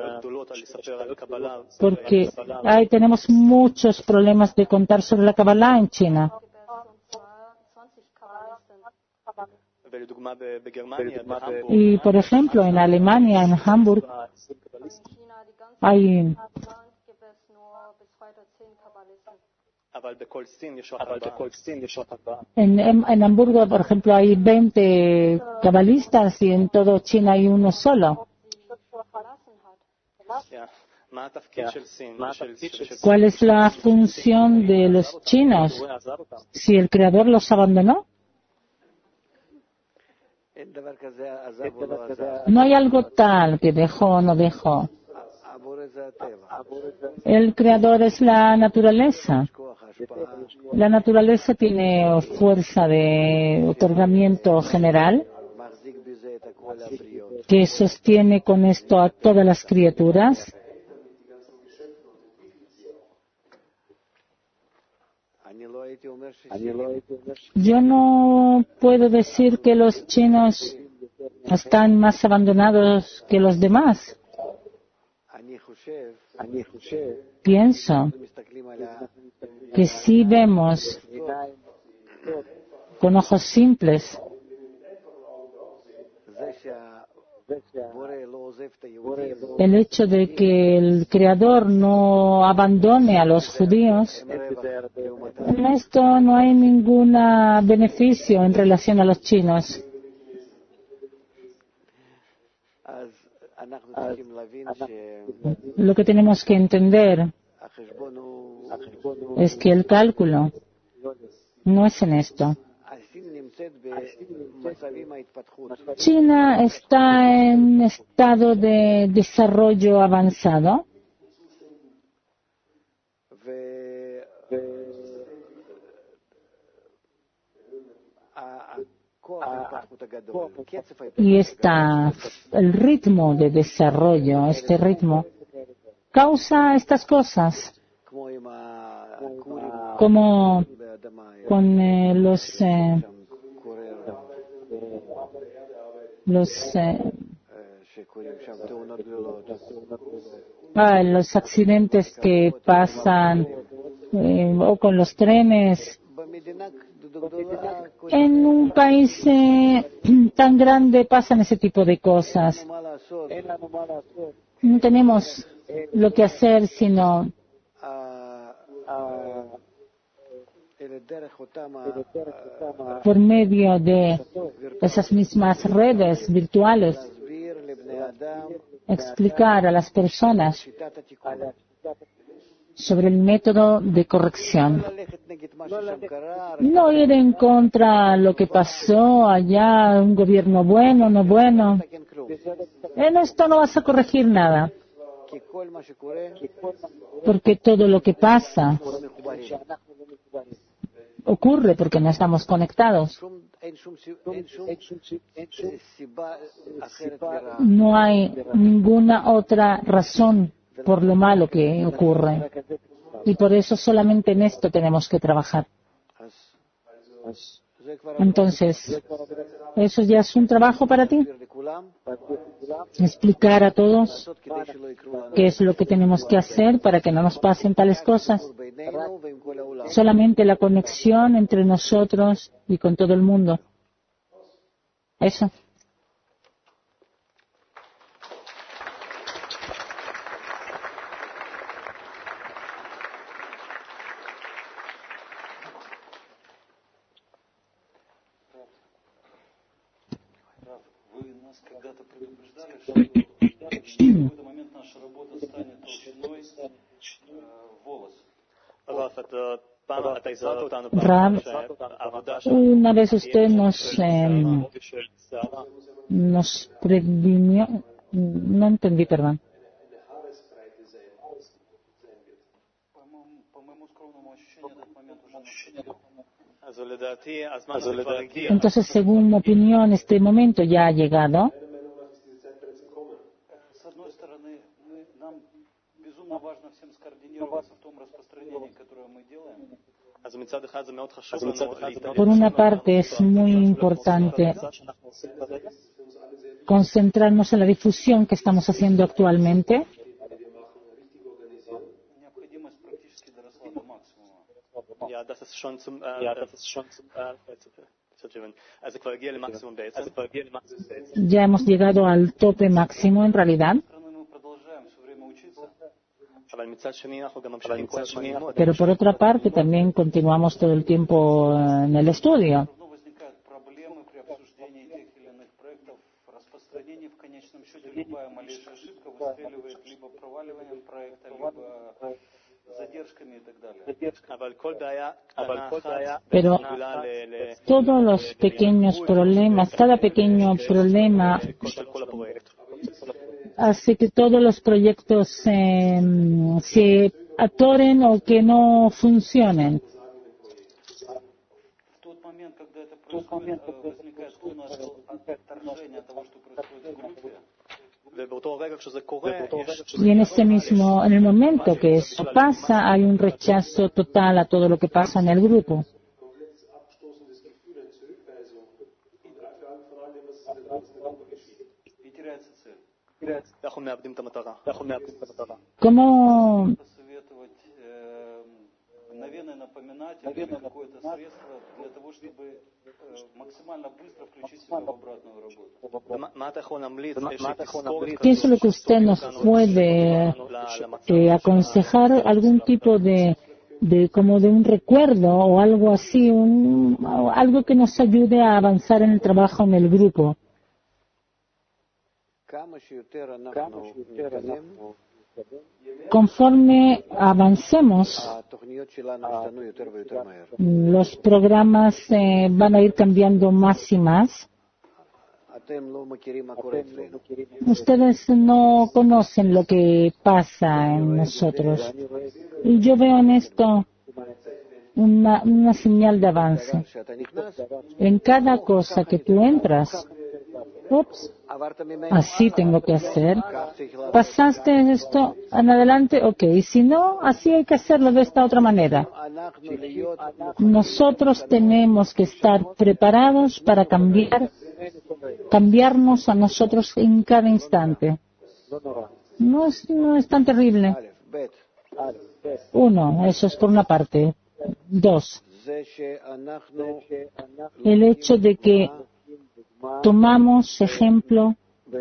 porque tenemos muchos problemas de contar sobre la Kabbalah en China. Y, por ejemplo, en Alemania, en Hamburg, hay En Hamburgo, por ejemplo, hay 20 cabalistas y en todo China hay uno solo. ¿Cuál es la función de los chinos si el creador los abandonó? No hay algo tal que dejó o no dejó. El creador es la naturaleza. La naturaleza tiene fuerza de otorgamiento general que sostiene con esto a todas las criaturas. Yo no puedo decir que los chinos están más abandonados que los demás. Pienso que si vemos con ojos simples el hecho de que el Creador no abandone a los judíos, en esto no hay ningún beneficio en relación a los chinos. Lo que tenemos que entender es que el cálculo no es en esto. China está en estado de desarrollo avanzado y el ritmo de desarrollo, este ritmo, causa estas cosas, como con los accidentes que pasan o con los trenes. En un país tan grande pasan ese tipo de cosas. No tenemos lo que hacer sino por medio de esas mismas redes virtuales explicar a las personas sobre el método de corrección. No ir en contra de lo que pasó allá, un gobierno bueno, no bueno. En esto no vas a corregir nada. Porque todo lo que pasa ocurre porque no estamos conectados. No hay ninguna otra razón por lo malo que ocurre. Y por eso solamente en esto tenemos que trabajar. Entonces, ¿eso ya es un trabajo para ti? Explicar a todos qué es lo que tenemos que hacer para que no nos pasen tales cosas. Solamente la conexión entre nosotros y con todo el mundo. Eso. Rav, una vez usted nos previnió, no entendí, perdón. Entonces, según mi opinión, este momento ya ha llegado. Por una parte, es muy importante concentrarnos en la difusión que estamos haciendo actualmente. Ya hemos llegado al tope máximo en realidad. Pero por otra parte también continuamos todo el tiempo en el estudio. Pero todos los pequeños problemas, cada pequeño problema hace que todos los proyectos se atoren o que no funcionen. Y en el momento que eso pasa, hay un rechazo total a todo lo que pasa en el grupo. ¿Cómo ¿qué es lo que usted nos puede aconsejar? ¿Algún tipo de como de un recuerdo o algo así, algo que nos ayude a avanzar en el trabajo en el grupo? Conforme avancemos, los programas van a ir cambiando más y más. Ustedes no conocen lo que pasa en nosotros. Y yo veo en esto una señal de avance. En cada cosa que tú entras, así tengo que hacer. ¿Pasaste esto en adelante? Ok. Y si no, así hay que hacerlo de esta otra manera. Nosotros tenemos que estar preparados para cambiarnos a nosotros en cada instante. No es tan terrible. 1, eso es por una parte. 2, el hecho de que tomamos ejemplo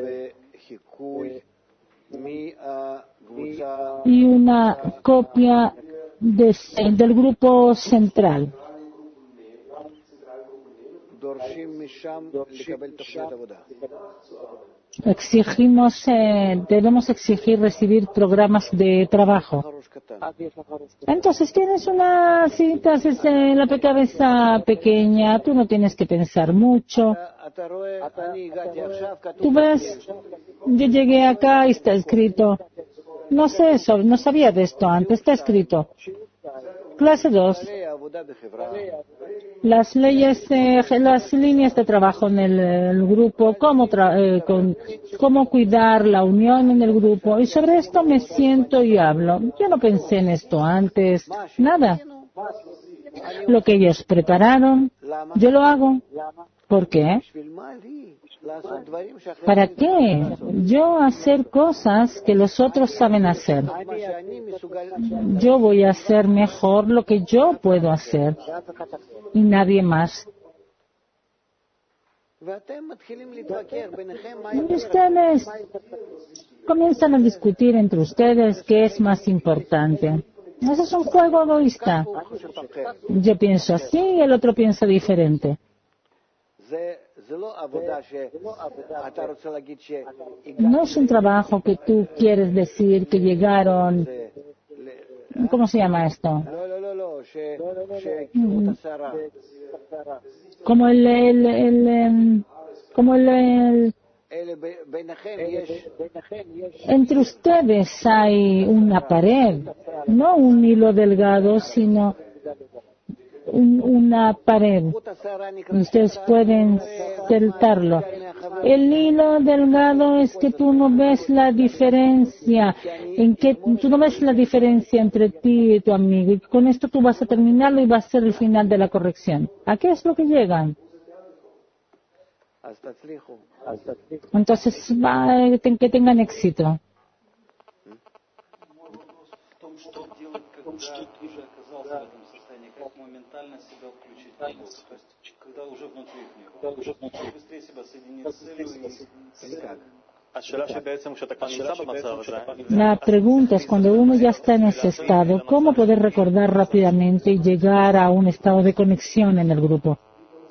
y una copia del grupo central. Debemos exigir recibir programas de trabajo. Entonces tienes si te haces la cabeza pequeña, tú no tienes que pensar mucho. Tú ves, yo llegué acá y está escrito, no sé eso, no sabía de esto antes, está escrito. Clase 2. Las leyes, las líneas de trabajo en el grupo, cómo cuidar la unión en el grupo. Y sobre esto me siento y hablo. Yo no pensé en esto antes, nada. Lo que ellos prepararon, yo lo hago. ¿Por qué? ¿Para qué? Yo hacer cosas que los otros saben hacer. Yo voy a hacer mejor lo que yo puedo hacer y nadie más. Y ustedes comienzan a discutir entre ustedes qué es más importante. Eso es un juego egoísta. Yo pienso así y el otro piensa diferente. No es un trabajo que tú quieres decir que llegaron. ¿Cómo se llama esto? Como entre ustedes hay una pared, no un hilo delgado, sino una pared. Ustedes pueden saltarlo. El hilo delgado es que tú no ves la diferencia, tú no ves la diferencia entre ti y tu amigo. Y con esto tú vas a terminarlo y va a ser el final de la corrección. ¿A qué es lo que llegan? Entonces, que tengan éxito. La pregunta es, cuando uno ya está en ese estado, ¿cómo poder recordar rápidamente y llegar a un estado de conexión en el grupo?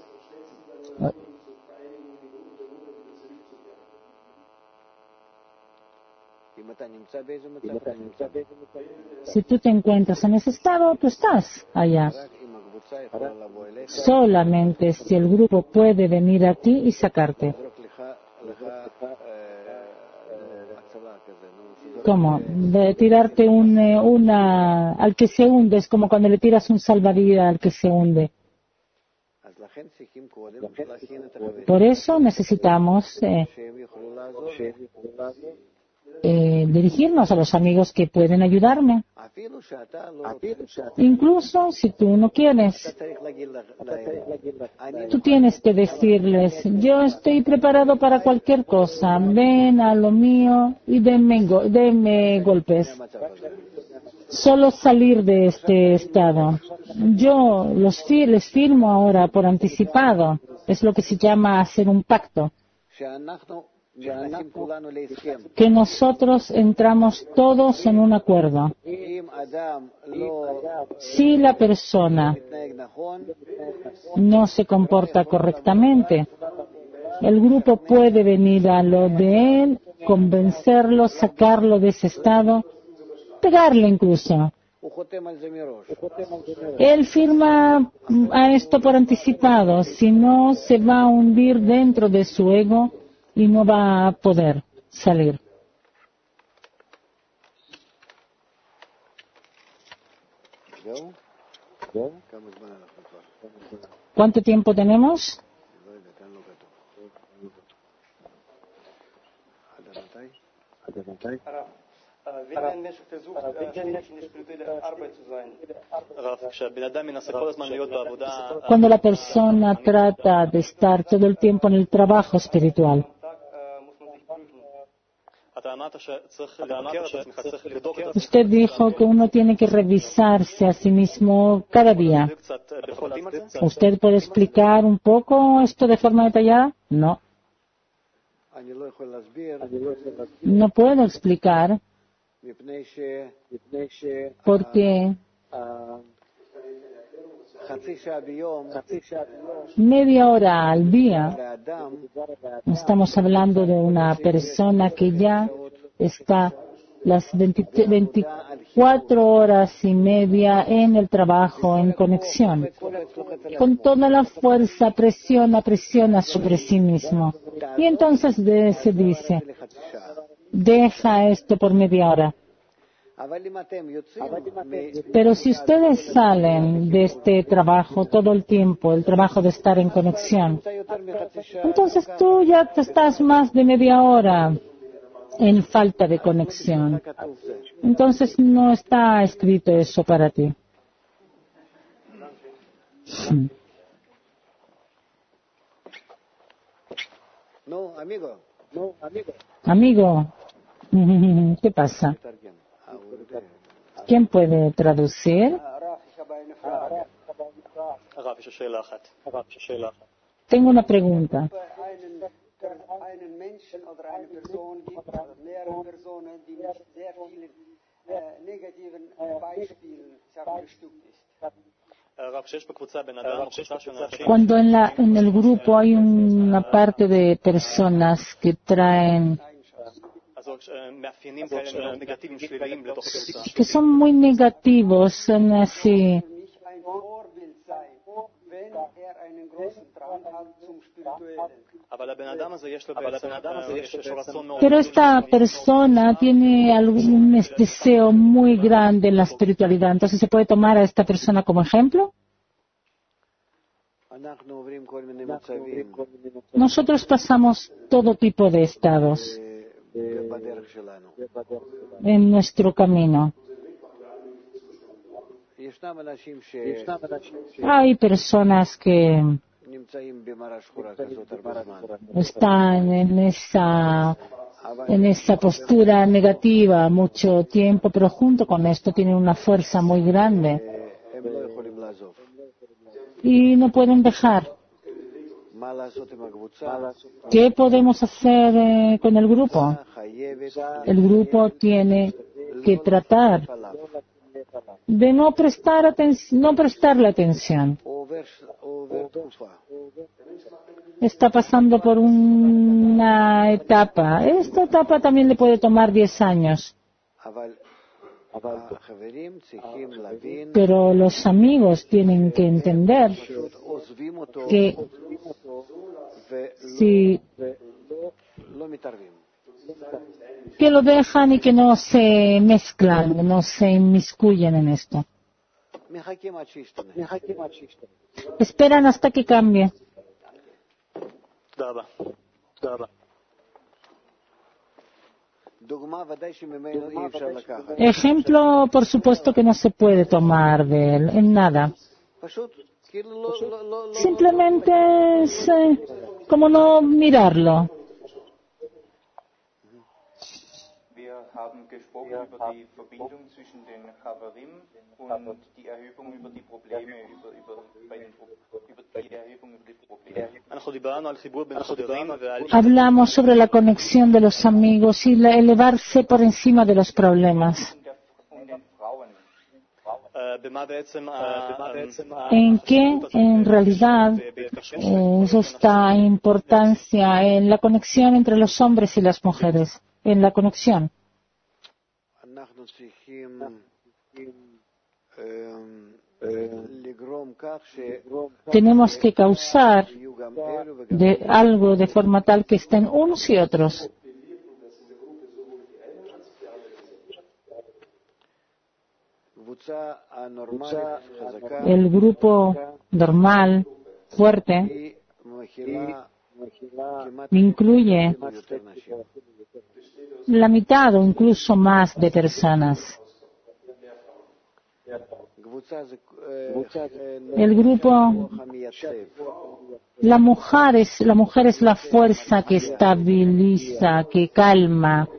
Si tú te encuentras en ese estado, tú estás allá. Solamente si el grupo puede venir a ti y sacarte. ¿Cómo? De tirarte al que se hunde, es como cuando le tiras un salvavidas al que se hunde. Por eso necesitamos dirigirnos a los amigos que pueden ayudarme. Incluso si tú no quieres, tú tienes que decirles, yo estoy preparado para cualquier cosa, ven a lo mío y denme golpes. Solo salir de este estado. Yo les firmo ahora por anticipado. Es lo que se llama hacer un pacto. Que nosotros entramos todos en un acuerdo. Si la persona no se comporta correctamente, el grupo puede venir a lo de él, convencerlo, sacarlo de ese estado, pegarle incluso. Él firma a esto por anticipado, si no se va a hundir dentro de su ego y no va a poder salir. ¿Cuánto tiempo tenemos? Cuando la persona trata de estar todo el tiempo en el trabajo espiritual, usted dijo que uno tiene que revisarse a sí mismo cada día. ¿Usted puede explicar un poco esto de forma detallada? No. No puedo explicar porque media hora al día, estamos hablando de una persona que ya está las 24 horas y media en el trabajo, en conexión. Con toda la fuerza presiona sobre sí mismo. Y entonces se dice, deja esto por media hora. Pero si ustedes salen de este trabajo todo el tiempo, el trabajo de estar en conexión, entonces tú ya te estás más de media hora en falta de conexión. Entonces no está escrito eso para ti. Amigo, ¿qué pasa? ¿Quién puede traducir? Tengo una pregunta. Cuando en el grupo hay una parte de personas que traen, que son muy negativos, son así. Pero esta persona tiene algún deseo muy grande en la espiritualidad, entonces ¿se puede tomar a esta persona como ejemplo? Nosotros pasamos todo tipo de estados en nuestro camino. Hay personas que están en esa postura negativa mucho tiempo, pero junto con esto tienen una fuerza muy grande y no pueden dejar. ¿Qué podemos hacer con el grupo? El grupo tiene que tratar de no prestarle atención. Está pasando por una etapa. Esta etapa también le puede tomar 10 años. Pero los amigos tienen que entender que que lo dejan y que no se mezclan, no se inmiscuyen en esto. Esperan hasta que cambie. Ejemplo, por supuesto que no se puede tomar de él en nada. Simplemente es como no mirarlo. Haben gesprochen über die Verbindung zwischen den Chavarim und die Erhebung über die Probleme, über die Erhebung über die Probleme. Hablamos sobre la conexión de los amigos y elevarse por encima de los problemas. ¿En qué, en realidad, es esta importancia en la conexión entre los hombres y las mujeres? En la conexión. Tenemos que causar algo de forma tal que estén unos y otros. El grupo normal, fuerte, incluye la mitad o incluso más de personas. El grupo, la mujer es la fuerza que estabiliza, que calma,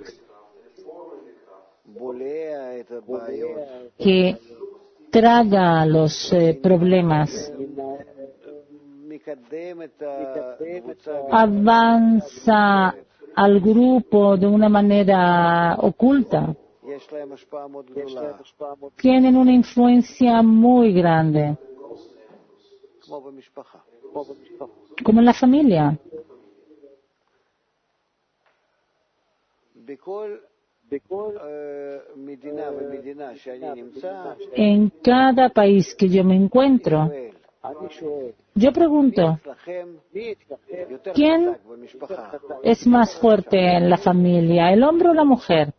que traga los problemas, avanza al grupo de una manera oculta. Tienen una influencia muy grande, como en la familia. En cada país que yo me encuentro, yo pregunto, ¿quién es más fuerte en la familia, el hombre o la mujer?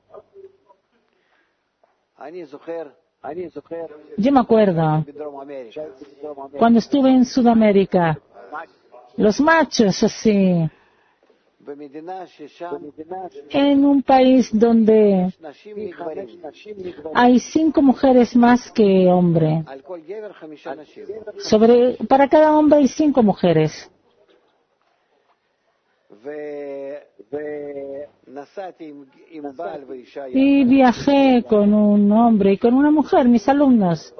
Yo me acuerdo, cuando estuve en Sudamérica, los machos así, en un país donde hay 5 mujeres más que hombres. Para cada hombre hay 5 mujeres. Y viajé con un hombre y con una mujer, mis alumnos.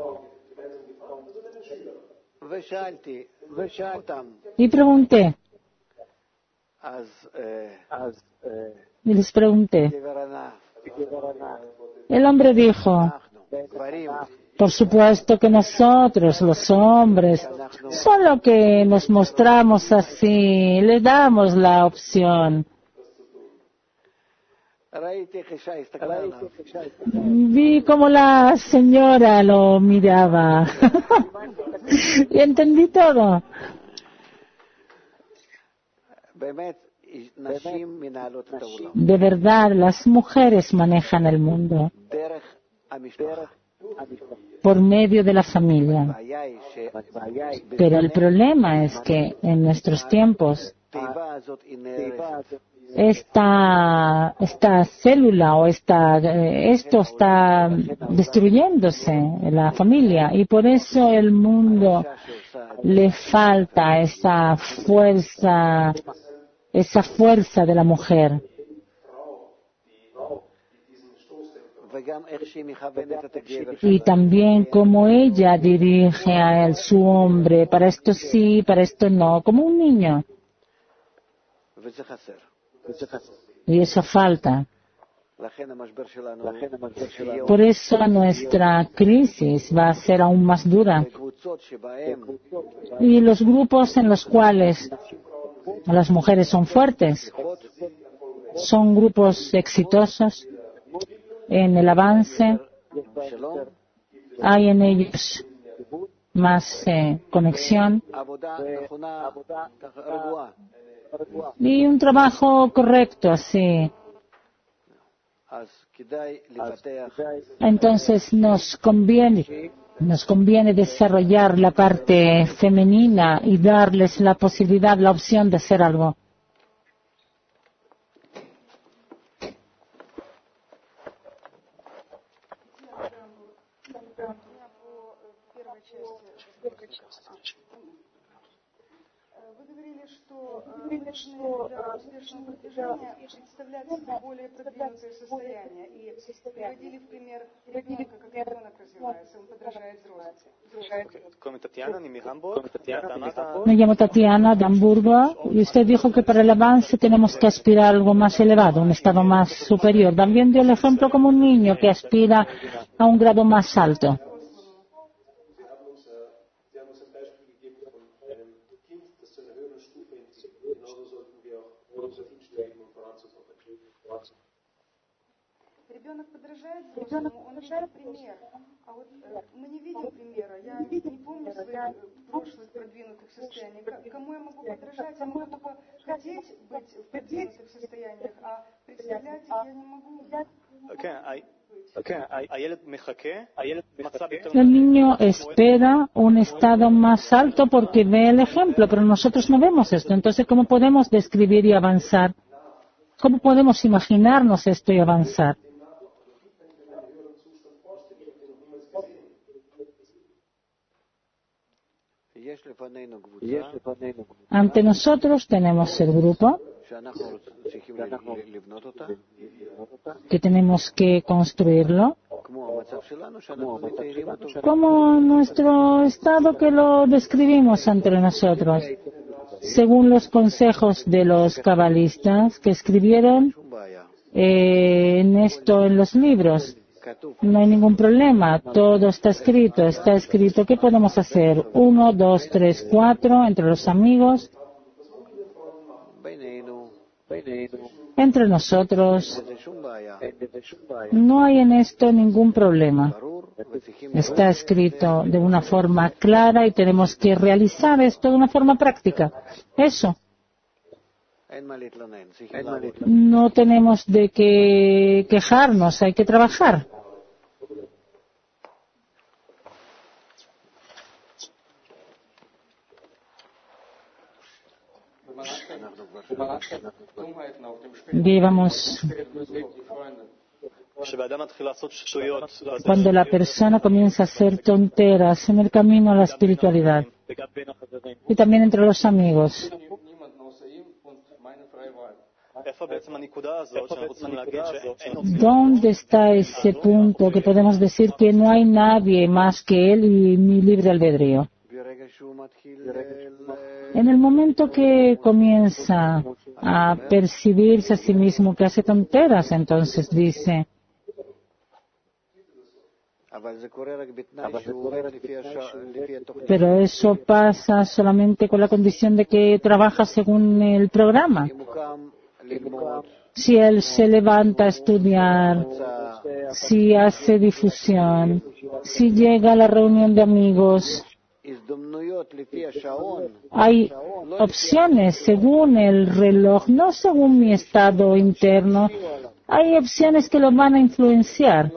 Y pregunté. Y les pregunté. El hombre dijo, por supuesto que nosotros, los hombres, solo que nos mostramos así, le damos la opción. Vi como la señora lo miraba y entendí todo. De verdad, las mujeres manejan el mundo por medio de la familia. Pero el problema es que en nuestros tiempos esta célula o esto está destruyéndose en la familia y por eso el mundo le falta esa fuerza de la mujer. Y también cómo ella dirige a su hombre, para esto sí, para esto no, como un niño. Y eso falta. Por eso nuestra crisis va a ser aún más dura. Y los grupos en los cuales las mujeres son fuertes, son grupos exitosos en el avance, hay en ellos más conexión y un trabajo correcto, así. Entonces nos conviene desarrollar la parte femenina y darles la posibilidad, la opción de hacer algo. что для успешного продвижения представлять себе более продвинутое состояние и приводили в пример ребенка, как ребенок развивается, он подражает взрослым. Me llamo Tatiana de Hamburgo y usted dijo que para el avance tenemos que aspirar a algo más elevado, un estado más superior. También dio el ejemplo como un niño que aspira a un grado más alto. Ребенок подражает взрослому, он видит пример. А вот мы не видим примера. Я не помню своих прошлых продвинутых состояний. Кому я могу подражать? Я могу только хотеть быть в продвинутых состояниях, а представлять я не могу. El niño espera un estado más alto porque ve el ejemplo, pero nosotros no vemos esto. Entonces, ¿cómo podemos describir y avanzar? ¿Cómo podemos imaginarnos esto y avanzar? Ante nosotros tenemos el grupo que tenemos que construirlo como nuestro estado que lo describimos ante nosotros según los consejos de los cabalistas que escribieron en esto en los libros. No hay ningún problema, todo está escrito. ¿Qué podemos hacer? 1, 2, 3, 4, entre los amigos, entre nosotros. No hay en esto ningún problema. Está escrito de una forma clara y tenemos que realizar esto de una forma práctica. Eso. No tenemos de qué quejarnos, hay que trabajar. Llevamos cuando la persona comienza a hacer tonteras en el camino a la espiritualidad y también entre los amigos. ¿Dónde está ese punto que podemos decir que no hay nadie más que él y mi libre albedrío? En el momento que comienza a percibirse a sí mismo que hace tonteras, entonces dice, pero eso pasa solamente con la condición de que trabaja según el programa. Si él se levanta a estudiar, si hace difusión, si llega a la reunión de amigos, hay opciones según el reloj, no según mi estado interno. Hay opciones que lo van a influenciar.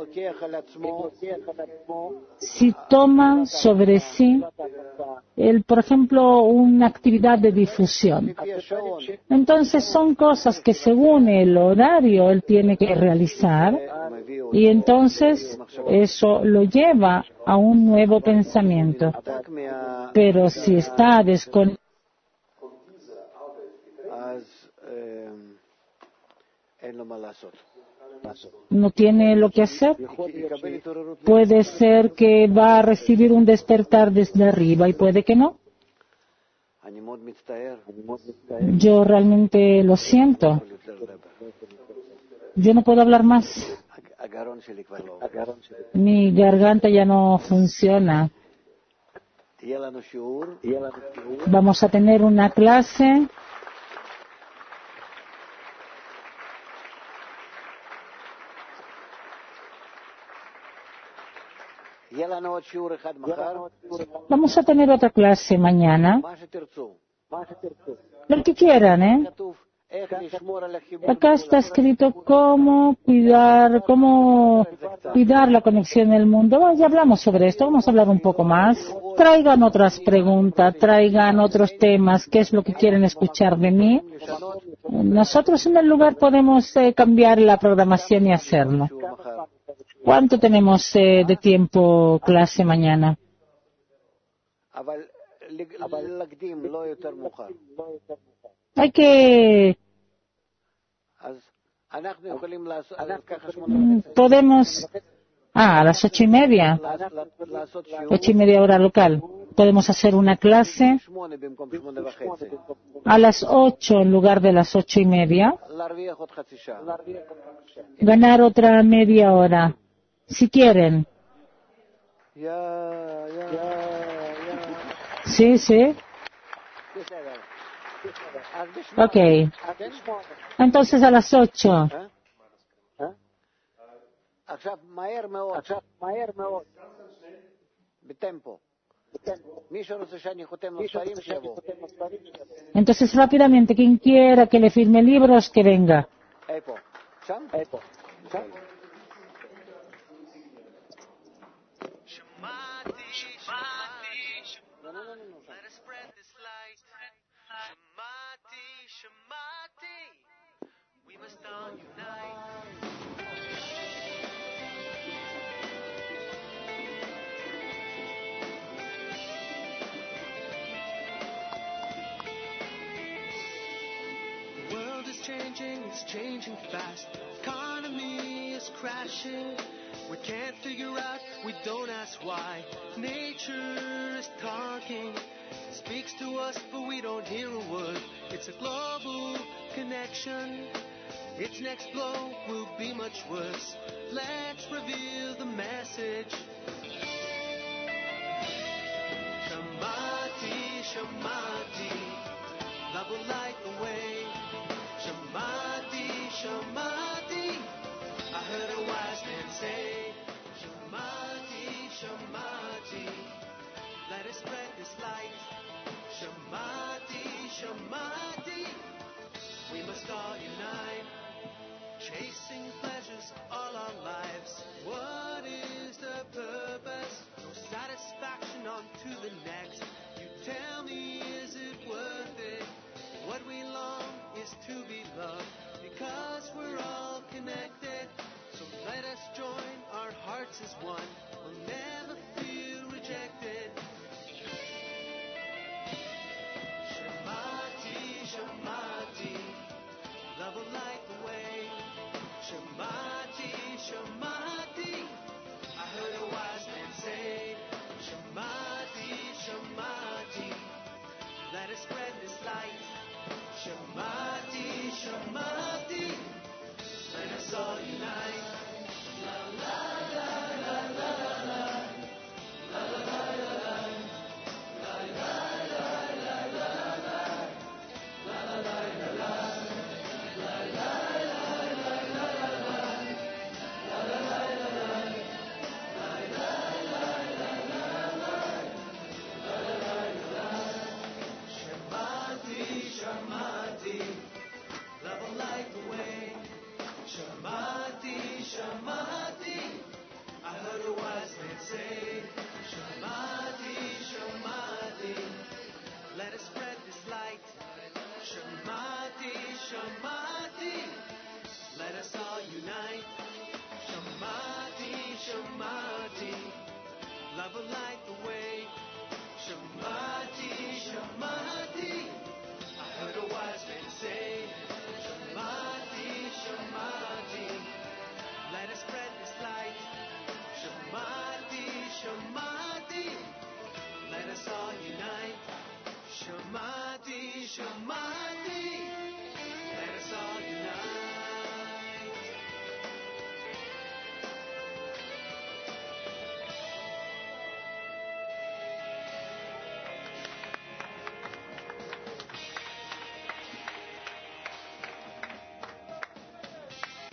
Si toma sobre sí, por ejemplo, una actividad de difusión, entonces son cosas que según el horario él tiene que realizar y entonces eso lo lleva a un nuevo pensamiento. Pero si está desconectado, no tiene lo que hacer. Puede ser que va a recibir un despertar desde arriba y puede que no. Yo realmente lo siento. Yo no puedo hablar más. Mi garganta ya no funciona. Vamos a tener una clase. Vamos a tener otra clase mañana. Lo que quieran, ¿eh? Acá está escrito cómo cuidar la conexión del mundo. Bueno, ya hablamos sobre esto, vamos a hablar un poco más. Traigan otras preguntas, traigan otros temas, qué es lo que quieren escuchar de mí. Nosotros en el lugar podemos cambiar la programación y hacerlo. ¿Cuánto tenemos de tiempo clase mañana? Hay que... Podemos... a las 8:30. 8:30 hora local. Podemos hacer una clase a las 8 en lugar de las 8:30. Ganar otra media hora. Si quieren. Sí, sí. Ok. Entonces a las 8. Entonces rápidamente, quien quiera que le firme libros, que venga. It's changing fast. Economy is crashing. We can't figure out, we don't ask why. Nature is talking, speaks to us, but we don't hear a word. It's a global connection. Its next blow will be much worse. Let's reveal the message. Shamati, Shamati, love will light the way. Shamati, Shamati, I heard a wise man say. Shamati, Shamati, let us spread this light. Shamati, Shamati, we must all unite. Chasing pleasures all our lives.